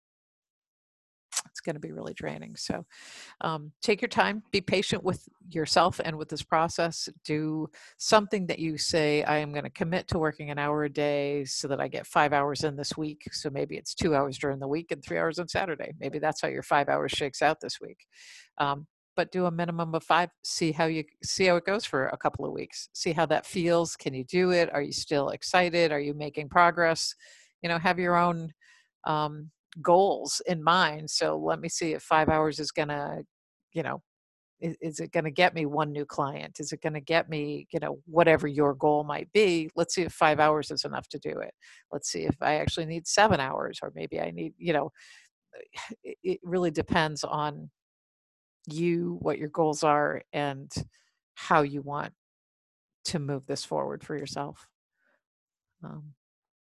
Speaker 1: It's going to be really draining. So um, take your time, be patient with yourself and with this process. Do something that you say, I am going to commit to working an hour a day so that I get five hours in this week. So maybe it's two hours during the week and three hours on Saturday. Maybe that's how your five hours shakes out this week. Um, but do a minimum of five. See how you see how it goes for a couple of weeks. See how that feels. Can you do it? Are you still excited? Are you making progress? You know, have your own um, goals in mind. So let me see if five hours is going to, you know, is, is it going to get me one new client? Is it going to get me, you know, whatever your goal might be? Let's see if five hours is enough to do it. Let's see if I actually need seven hours or maybe I need, you know, it, it really depends on you, what your goals are, and how you want to move this forward for yourself. Um,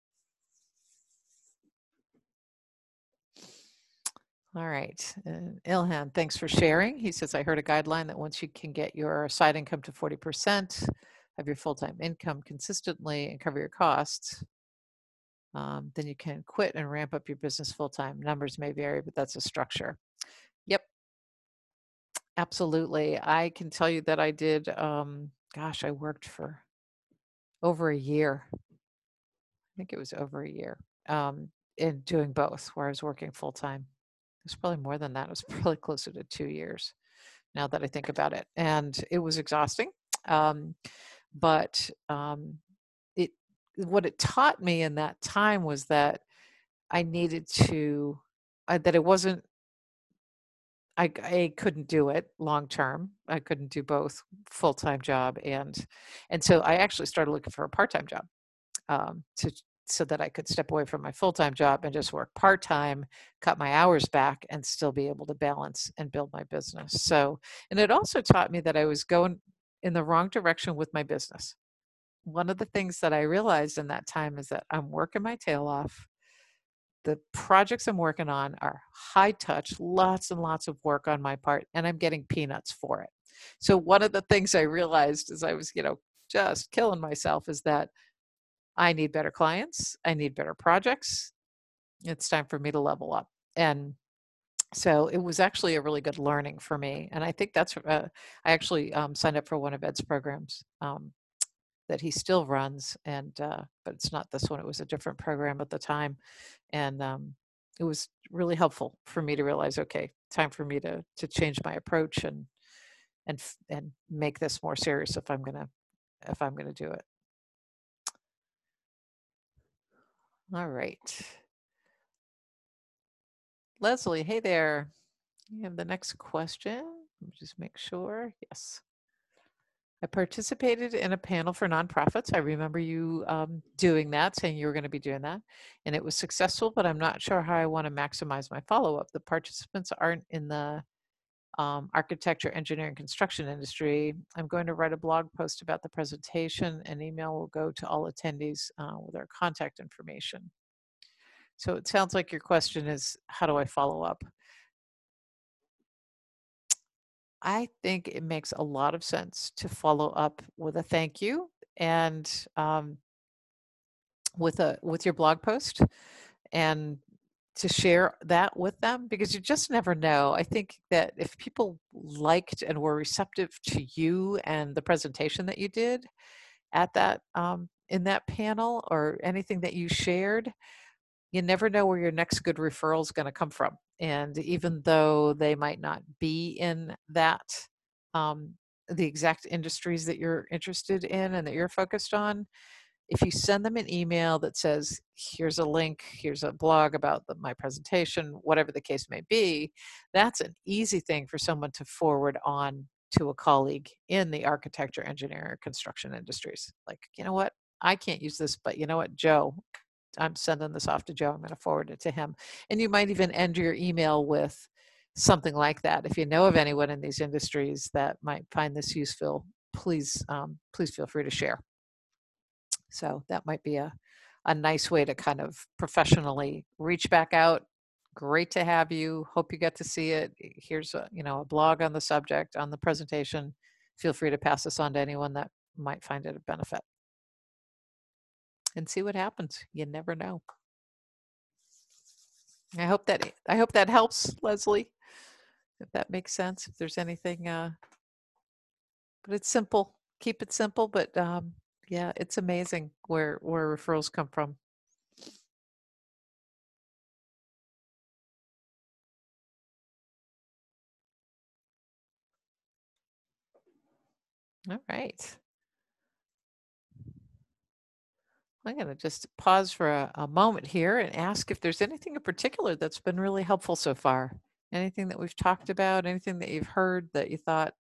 Speaker 1: All right. And Ilhan, thanks for sharing. He says, I heard a guideline that once you can get your side income to forty percent of your full time income consistently and cover your costs, um, then you can quit and ramp up your business full time. Numbers may vary, but that's a structure. Yep, absolutely. I can tell you that I did, um, gosh, I worked for over a year. I think it was over a year um, in doing both, where I was working full time. It was probably more than that. It was probably closer to two years. Now that I think about it. And it was exhausting. Um, but um, it what it taught me in that time was that I needed to, uh, that it wasn't, I, I couldn't do it long term. I couldn't do both full time job and, and so I actually started looking for a part time job um, to so that I could step away from my full-time job and just work part-time, cut my hours back, and still be able to balance and build my business. So, and it also taught me that I was going in the wrong direction with my business. One of the things that I realized in that time is that I'm working my tail off. The projects I'm working on are high touch, lots and lots of work on my part, and I'm getting peanuts for it. So one of the things I realized as I was, you know, just killing myself is that I need better clients, I need better projects. It's time for me to level up. And so it was actually a really good learning for me. And I think that's, uh, I actually um, signed up for one of Ed's programs um, that he still runs. And, uh, but it's not this one, it was a different program at the time. And um, it was really helpful for me to realize, okay, time for me to, to change my approach and, and, f- and make this more serious if I'm going to, if I'm going to do it. All right. Leslie, hey there. You have the next question. Let me just make sure. Yes. I participated in a panel for nonprofits. I remember you um, doing that, saying you were going to be doing that. And it was successful, but I'm not sure how I want to maximize my follow up. The participants aren't in the um, architecture, engineering, construction industry. I'm going to write a blog post about the presentation, and email will go to all attendees uh, with our contact information. So it sounds like your question is, how do I follow up? I think it makes a lot of sense to follow up with a thank you and um, with a with your blog post and to share that with them, because you just never know. I think that if people liked and were receptive to you and the presentation that you did at that um, in that panel or anything that you shared, you never know where your next good referral is going to come from. And even though they might not be in that, um, the exact industries that you're interested in and that you're focused on, if you send them an email that says, here's a link, here's a blog about the, my presentation, whatever the case may be, that's an easy thing for someone to forward on to a colleague in the architecture, engineering, or construction industries. Like, you know what? I can't use this, but you know what, Joe, I'm sending this off to Joe. I'm going to forward it to him. And you might even end your email with something like that. If you know of anyone in these industries that might find this useful, please, um, please feel free to share. So that might be a, a nice way to kind of professionally reach back out. Great to have you. Hope you get to see it. Here's a, you know, a blog on the subject, on the presentation. Feel free to pass this on to anyone that might find it a benefit. And see what happens. You never know. I hope that I hope that helps, Leslie. If that makes sense. If there's anything, uh, but it's simple. Keep it simple. But um, yeah, it's amazing where where referrals come from. All right. I'm going to just pause for a, a moment here and ask if there's anything in particular that's been really helpful so far. Anything that we've talked about, anything that you've heard that you thought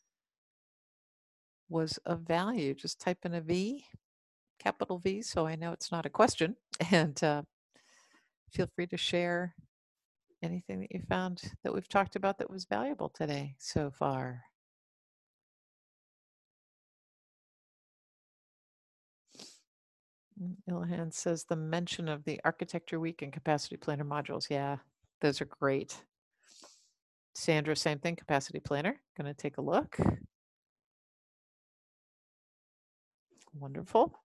Speaker 1: was of value. Just type in a V, capital V, so I know it's not a question. And uh, feel free to share anything that you found that we've talked about that was valuable today so far. Mm, Ilhan says the mention of the Architecture Week and Capacity Planner modules. Yeah, those are great. Sandra, same thing, Capacity Planner. Going to take a look. Wonderful.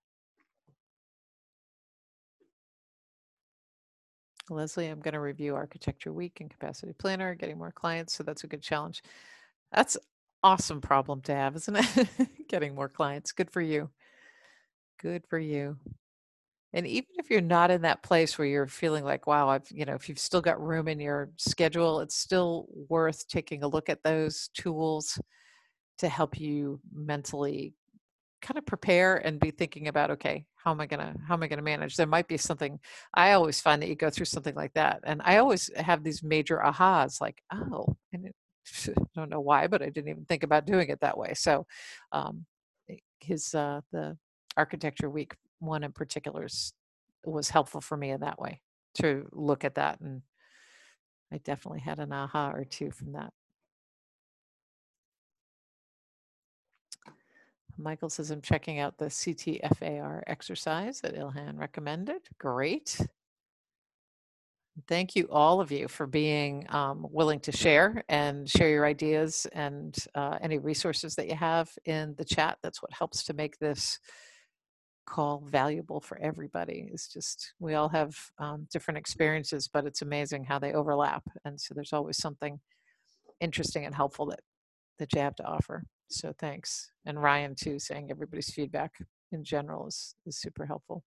Speaker 1: Leslie, I'm going to review Architecture Week and Capacity Planner, getting more clients. So that's a good challenge. That's awesome problem to have, isn't it? Getting more clients. Good for you. Good for you. And even if you're not in that place where you're feeling like, wow, I've, you know, if you've still got room in your schedule, it's still worth taking a look at those tools to help you mentally kind of prepare and be thinking about, okay, how am I gonna how am I gonna manage? There might be something. I always find that you go through something like that, and I always have these major ahas, like, oh, and it, I don't know why, but I didn't even think about doing it that way. So, um, his uh, the architecture week one in particular is was helpful for me in that way to look at that. And I definitely had an aha or two from that. Michael says, I'm checking out the C T F A R exercise that Ilhan recommended. Great. Thank you, all of you, for being um, willing to share and share your ideas and uh, any resources that you have in the chat. That's what helps to make this call valuable for everybody. It's just, we all have um, different experiences, but it's amazing how they overlap. And so there's always something interesting and helpful that, that you have to offer. So thanks. And Ryan too, saying everybody's feedback in general is, is super helpful.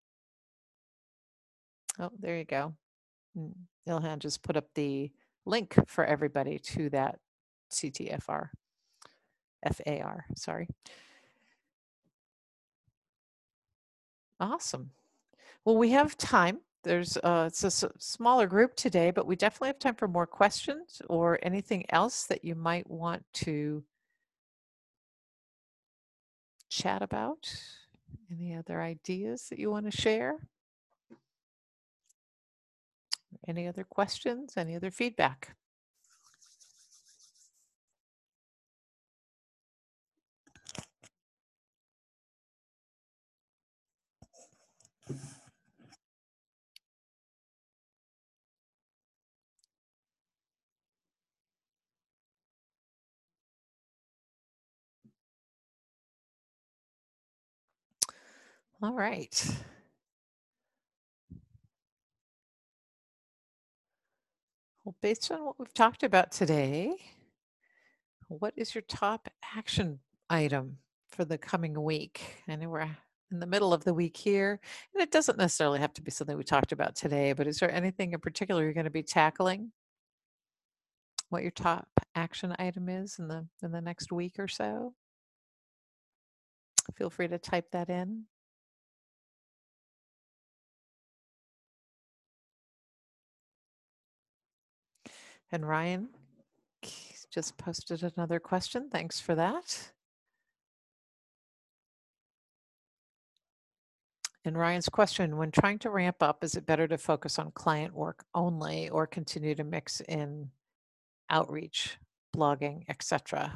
Speaker 1: Oh, there you go. Ilhan just put up the link for everybody to that C T F R, F A R, sorry. Awesome. Well, we have time. There's uh, it's a s- smaller group today, but we definitely have time for more questions or anything else that you might want to chat about. Any other ideas that you want to share? Any other questions? Any other feedback? All right. Well, based on what we've talked about today, what is your top action item for the coming week? I know we're in the middle of the week here, and it doesn't necessarily have to be something we talked about today, but is there anything in particular you're going to be tackling? What your top action item is in the in the next week or so? Feel free to type that in. And Ryan just posted another question. Thanks for that. And Ryan's question, when trying to ramp up, is it better to focus on client work only or continue to mix in outreach, blogging, et cetera?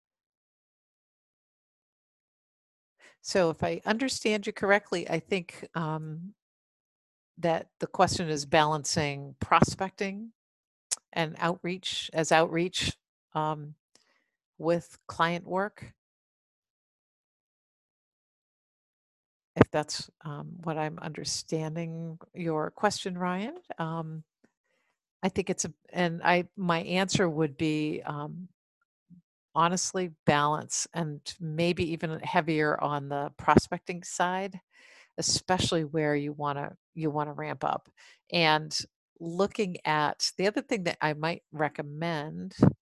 Speaker 1: So if I understand you correctly, I think um, that the question is balancing prospecting and outreach as outreach um, with client work. If that's um, what I'm understanding your question, Ryan. Um, I think it's a, and I, my answer would be um, honestly balance and maybe even heavier on the prospecting side, especially where you want to you want to ramp up. And looking at the other thing that I might recommend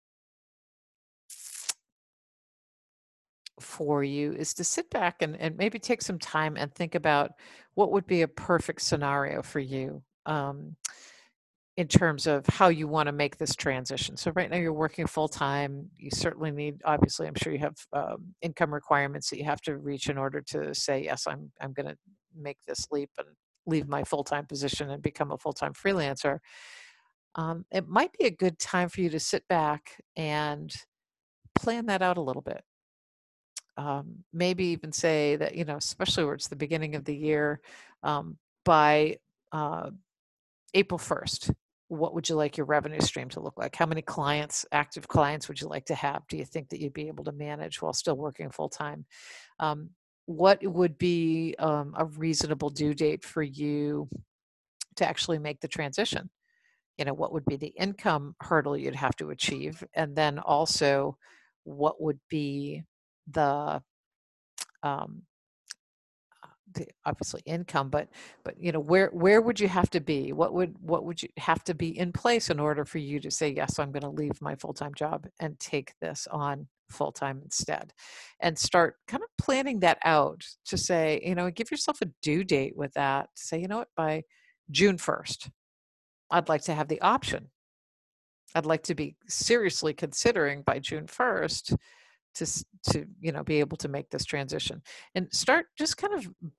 Speaker 1: for you is to sit back and, and maybe take some time and think about what would be a perfect scenario for you. Um, in terms of how you want to make this transition. So right now you're working full time. You certainly need, obviously, I'm sure you have um, income requirements that you have to reach in order to say, yes, I'm I'm going to make this leap and leave my full time position and become a full time freelancer. Um, it might be a good time for you to sit back and plan that out a little bit. Um, maybe even say that, you know, especially where it's the beginning of the year, um, by uh, April first, what would you like your revenue stream to look like? How many clients, active clients, would you like to have? Do you think that you'd be able to manage while still working full time? Um, what would be um, a reasonable due date for you to actually make the transition? You know, what would be the income hurdle you'd have to achieve? And then also, what would be the um, the obviously income, but but you know, where where would you have to be? What would what would you have to be in place in order for you to say, yes, I'm going to leave my full-time job and take this on full-time instead? And start kind of planning that out to say, you know, give yourself a due date with that. Say, you know what, by June first, I'd like to have the option. I'd like to be seriously considering by June first to to you know, be able to make this transition and start just kind of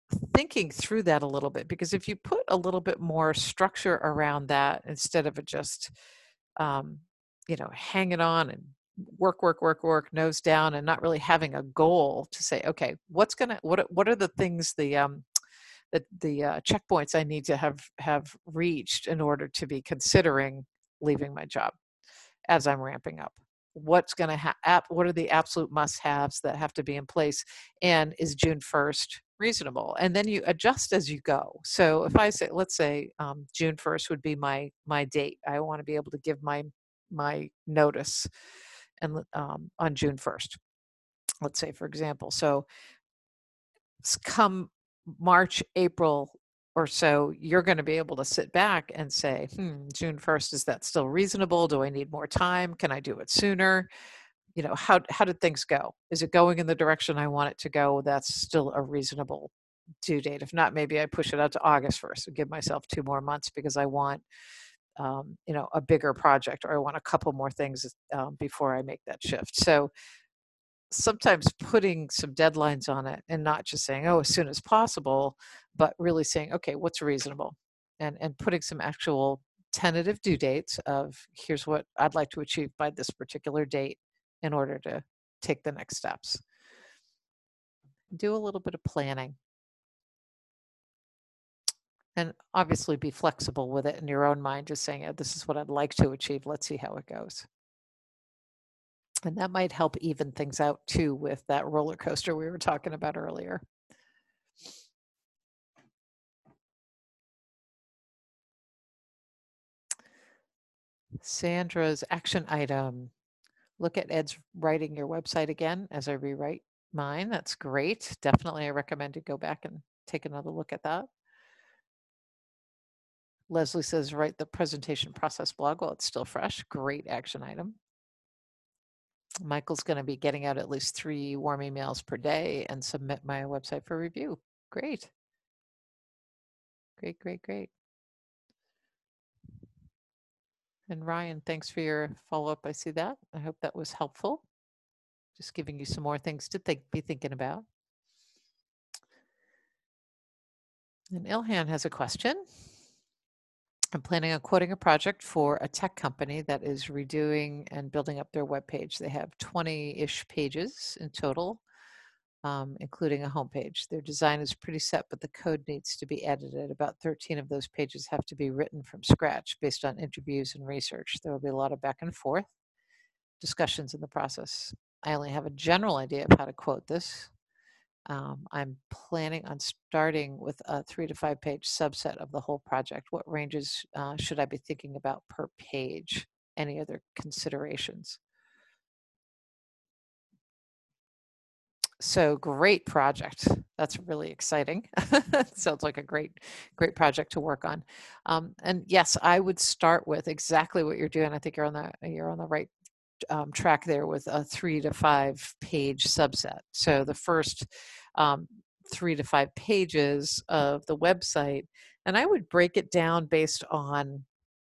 Speaker 1: thinking through that a little bit, because if you put a little bit more structure around that instead of it just um, you know, hanging on and work, work, work, work, nose down, and not really having a goal to say, okay, what's gonna, what, are- what are the things, the um, the the uh, checkpoints I need to have have reached in order to be considering leaving my job as I'm ramping up. What's going to happen? What are the absolute must-haves that have to be in place? And is June first reasonable? And then you adjust as you go. So if I say, let's say um, June first would be my my date. I want to be able to give my my notice and um, on June first. Let's say, for example. So come March, April or so, you're going to be able to sit back and say, hmm, June first, is that still reasonable? Do I need more time? Can I do it sooner? You know, how, how did things go? Is it going in the direction I want it to go? That's still a reasonable due date. If not, maybe I push it out to August first and give myself two more months because I want, um, you know, a bigger project, or I want a couple more things um, before I make that shift. So sometimes putting some deadlines on it and not just saying, oh, as soon as possible, but really saying, okay, what's reasonable? And and putting some actual tentative due dates of, here's what I'd like to achieve by this particular date in order to take the next steps. Do a little bit of planning. And obviously be flexible with it in your own mind, just saying, oh, this is what I'd like to achieve. Let's see how it goes. And that might help even things out too with that roller coaster we were talking about earlier. Sandra's action item. Look at Ed's writing your website again as I rewrite mine. That's great. Definitely, I recommend you go back and take another look at that. Leslie says, write the presentation process blog while it's still fresh. Great action item. Michael's going to be getting out at least three warm emails per day and submit my website for review. Great. Great, great, great. And Ryan, thanks for your follow-up. I see that. I hope that was helpful. Just giving you some more things to think, be thinking about. And Ilhan has a question. I'm planning on quoting a project for a tech company that is redoing and building up their webpage. They have twenty-ish pages in total, um, including a homepage. Their design is pretty set, but the code needs to be edited. About thirteen of those pages have to be written from scratch based on interviews and research. There will be a lot of back and forth discussions in the process. I only have a general idea of how to quote this. Um, I'm planning on starting with a three to five page subset of the whole project. What ranges uh, should I be thinking about per page? Any other considerations? So great project. That's really exciting. Sounds like a great, great project to work on. Um, and yes, I would start with exactly what you're doing. I think you're on the you're on the right um, track there with a three to five page subset. So the first um, three to five pages of the website, and I would break it down based on,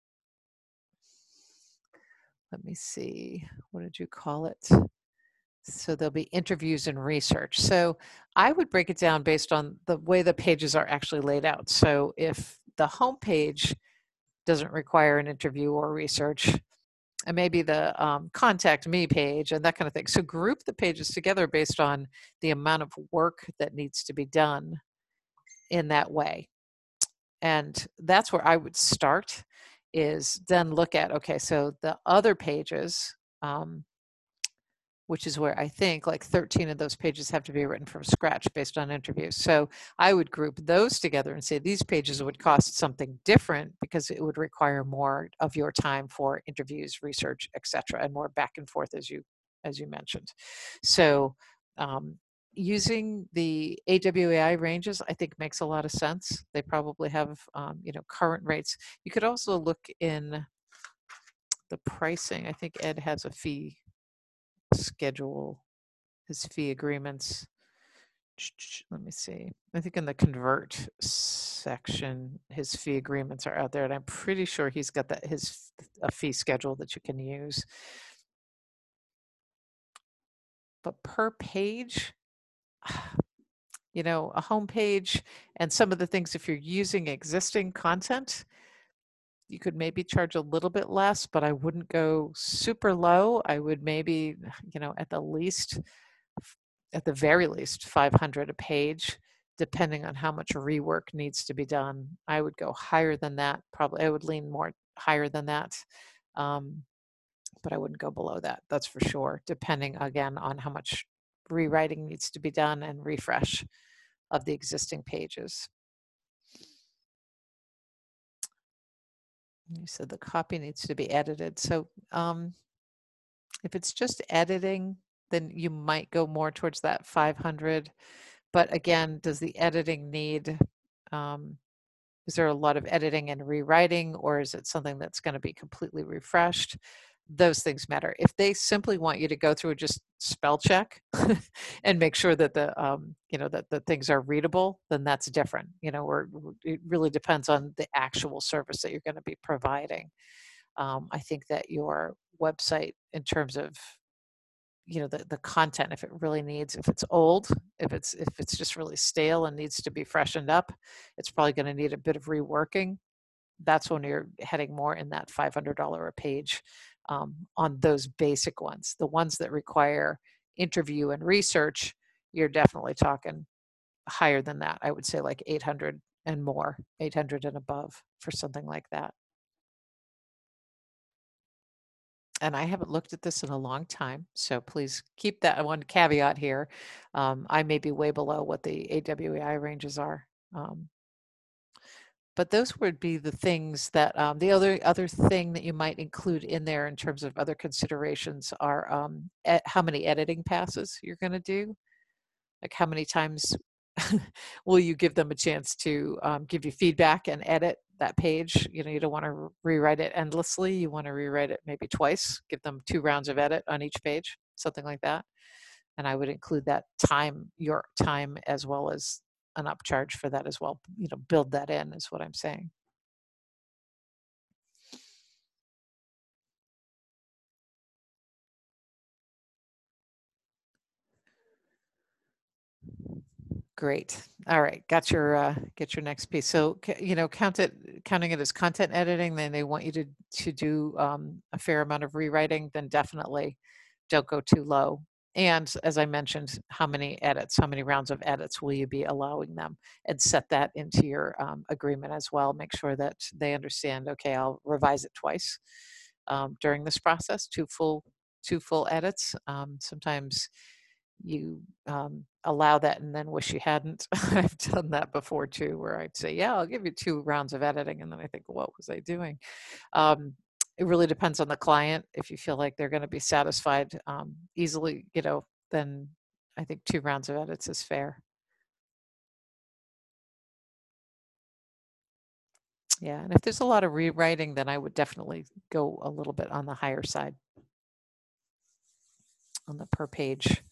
Speaker 1: let me see, what did you call it? So there'll be interviews and research. So I would break it down based on the way the pages are actually laid out. So if the home page doesn't require an interview or research, and maybe the um, contact me page and that kind of thing. So group the pages together based on the amount of work that needs to be done in that way. And that's where I would start, is then look at, okay, so the other pages, um, which is where I think like thirteen of those pages have to be written from scratch based on interviews. So I would group those together and say these pages would cost something different because it would require more of your time for interviews, research, et cetera, and more back and forth, as you as you mentioned. So um, using the A W A I ranges, I think makes a lot of sense. They probably have um, you know, current rates. You could also look in the pricing. I think Ed has a fee schedule, his fee agreements. Let me see. I think in the convert section, his fee agreements are out there, and I'm pretty sure he's got that his a fee schedule that you can use. But per page, you know, a homepage and some of the things, if you're using existing content, you could maybe charge a little bit less, but I wouldn't go super low. I would maybe, you know, at the least, at the very least, five hundred a page, depending on how much rework needs to be done. I would go higher than that. Probably, I would lean more higher than that. Um, but I wouldn't go below that. That's for sure, depending again on how much rewriting needs to be done and refresh of the existing pages. You said the copy needs to be edited. So um, if it's just editing, then you might go more towards that five hundred. But again, does the editing need, um, is there a lot of editing and rewriting, or is it something that's going to be completely refreshed? Those things matter. If they simply want you to go through and just spell check and make sure that the um, you know that the things are readable, then that's different. You know, or it really depends on the actual service that you're going to be providing. Um, I think that your website, in terms of you know the, the content, if it really needs, if it's old, if it's if it's just really stale and needs to be freshened up, it's probably going to need a bit of reworking. That's when you're heading more in that five hundred dollars a page um, on those basic ones. The ones that require interview and research, you're definitely talking higher than that. I would say like eight hundred and more, eight hundred and above for something like that. And I haven't looked at this in a long time, so please keep that one caveat here. Um, I may be way below what the A W E I ranges are. Um, but those would be the things that um, the other other thing that you might include in there in terms of other considerations are um, e- how many editing passes you're going to do. Like how many times will you give them a chance to um, give you feedback and edit that page? You know, you don't want to rewrite it endlessly. You want to rewrite it maybe twice, give them two rounds of edit on each page, something like that. And I would include that time, your time, as well as an upcharge for that as well. You know, build that in is what I'm saying. Great. All right. Got your uh, get your next piece. So you know, count it, counting it as content editing. Then they want you to to do um, a fair amount of rewriting. Then definitely don't go too low. And as I mentioned, how many edits, how many rounds of edits will you be allowing them? And set that into your um, agreement as well. Make sure that they understand. Okay, I'll revise it twice um, during this process. Two full two full edits. Um, sometimes you um, allow that and then wish you hadn't. I've done that before too, where I'd say, yeah, I'll give you two rounds of editing. And then I think, what was I doing? Um, it really depends on the client. If you feel like they're going to be satisfied um, easily, you know, then I think two rounds of edits is fair. Yeah. And if there's a lot of rewriting, then I would definitely go a little bit on the higher side on the per page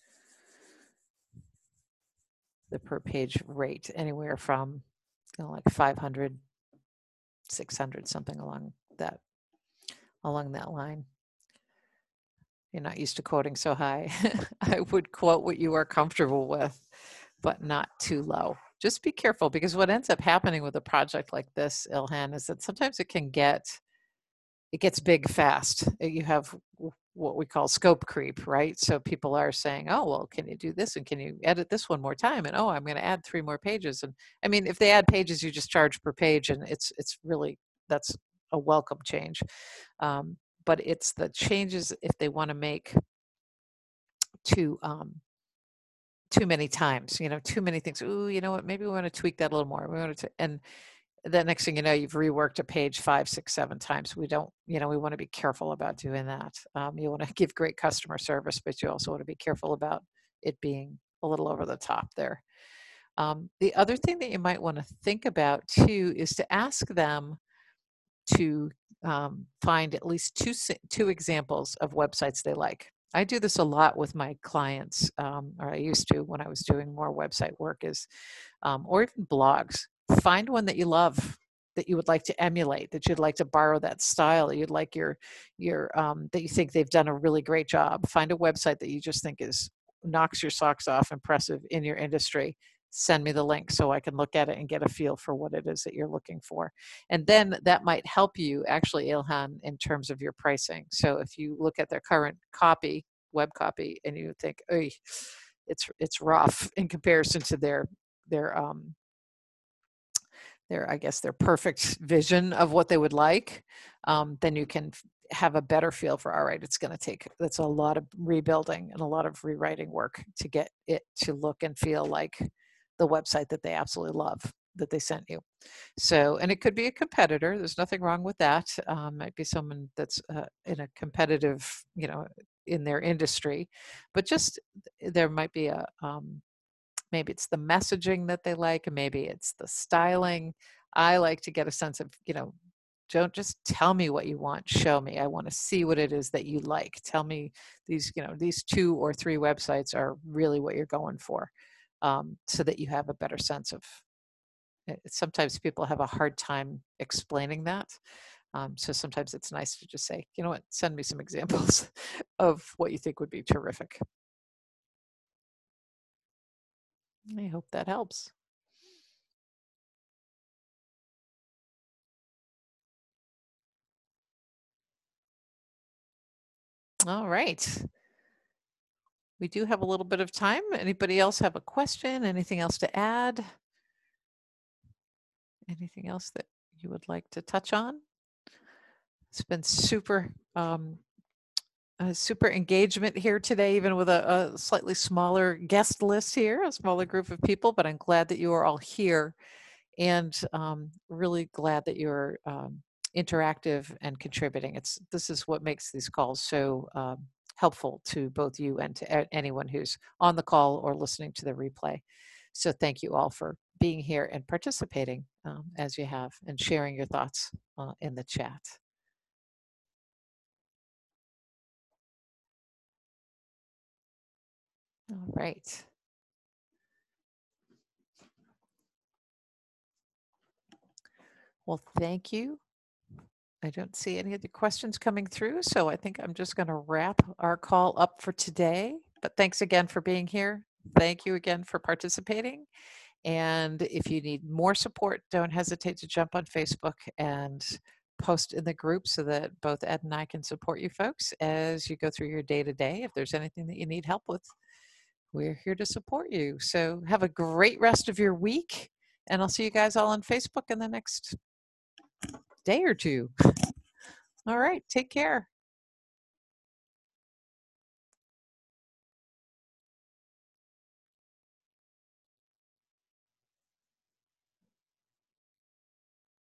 Speaker 1: the per page rate, anywhere from you know, like five hundred, six hundred, something along that along that line. You're not used to quoting so high. I would quote what you are comfortable with, but not too low. Just be careful, because what ends up happening with a project like this, Ilhan, is that sometimes it can get it gets big fast. You have what we call scope creep, right? So people are saying, oh, well, can you do this? And can you edit this one more time? And oh, I'm going to add three more pages. And I mean, if they add pages, you just charge per page. And it's, it's really, that's a welcome change. Um, but it's the changes if they want to make to, um, too many times, you know, too many things. Ooh, you know what? Maybe we want to tweak that a little more. We want to, and the next thing you know, you've reworked a page five, six, seven times. We don't, you know, we want to be careful about doing that. Um, you want to give great customer service, but you also want to be careful about it being a little over the top there. Um, the other thing that you might want to think about too is to ask them to um, find at least two two examples of websites they like. I do this a lot with my clients, um, or I used to when I was doing more website work, is um, or even blogs. Find one that you love, that you would like to emulate, that you'd like to borrow that style, you'd like your your um, that you think they've done a really great job. Find a website that you just think is knocks your socks off, impressive in your industry, send me the link so I can look at it and get a feel for what it is that you're looking for. And then that might help you actually, Ilhan, in terms of your pricing. So if you look at their current copy, web copy, and you think, oh, it's it's rough in comparison to their their um their I guess their perfect vision of what they would like, um, then you can have a better feel for, all right, it's going to take, that's a lot of rebuilding and a lot of rewriting work to get it to look and feel like the website that they absolutely love that they sent you. So, and it could be a competitor. There's nothing wrong with that. Um, might be someone that's uh, in a competitive, you know, in their industry, but just there might be a, um, maybe it's the messaging that they like, and maybe it's the styling. I like to get a sense of, you know, don't just tell me what you want, show me. I want to see what it is that you like. Tell me these, you know, these two or three websites are really what you're going for, um, so that you have a better sense of it. Sometimes people have a hard time explaining that. Um, so sometimes it's nice to just say, you know what, send me some examples of what you think would be terrific. I hope that helps. All right. We do have a little bit of time. Anybody else have a question? Anything else to add? Anything else that you would like to touch on? It's been super, um, a super engagement here today, even with a, a slightly smaller guest list here, a smaller group of people, but I'm glad that you are all here, and um, really glad that you're um, interactive and contributing. It's this is what makes these calls so um, helpful to both you and to a- anyone who's on the call or listening to the replay. So thank you all for being here and participating um, as you have, and sharing your thoughts uh, in the chat. All right. Well, thank you. I don't see any other questions coming through, so I think I'm just going to wrap our call up for today. But thanks again for being here. Thank you again for participating. And if you need more support, don't hesitate to jump on Facebook and post in the group so that both Ed and I can support you folks as you go through your day to day. If there's anything that you need help with, we're here to support you. So have a great rest of your week, and I'll see you guys all on Facebook in the next day or two. All right, take care.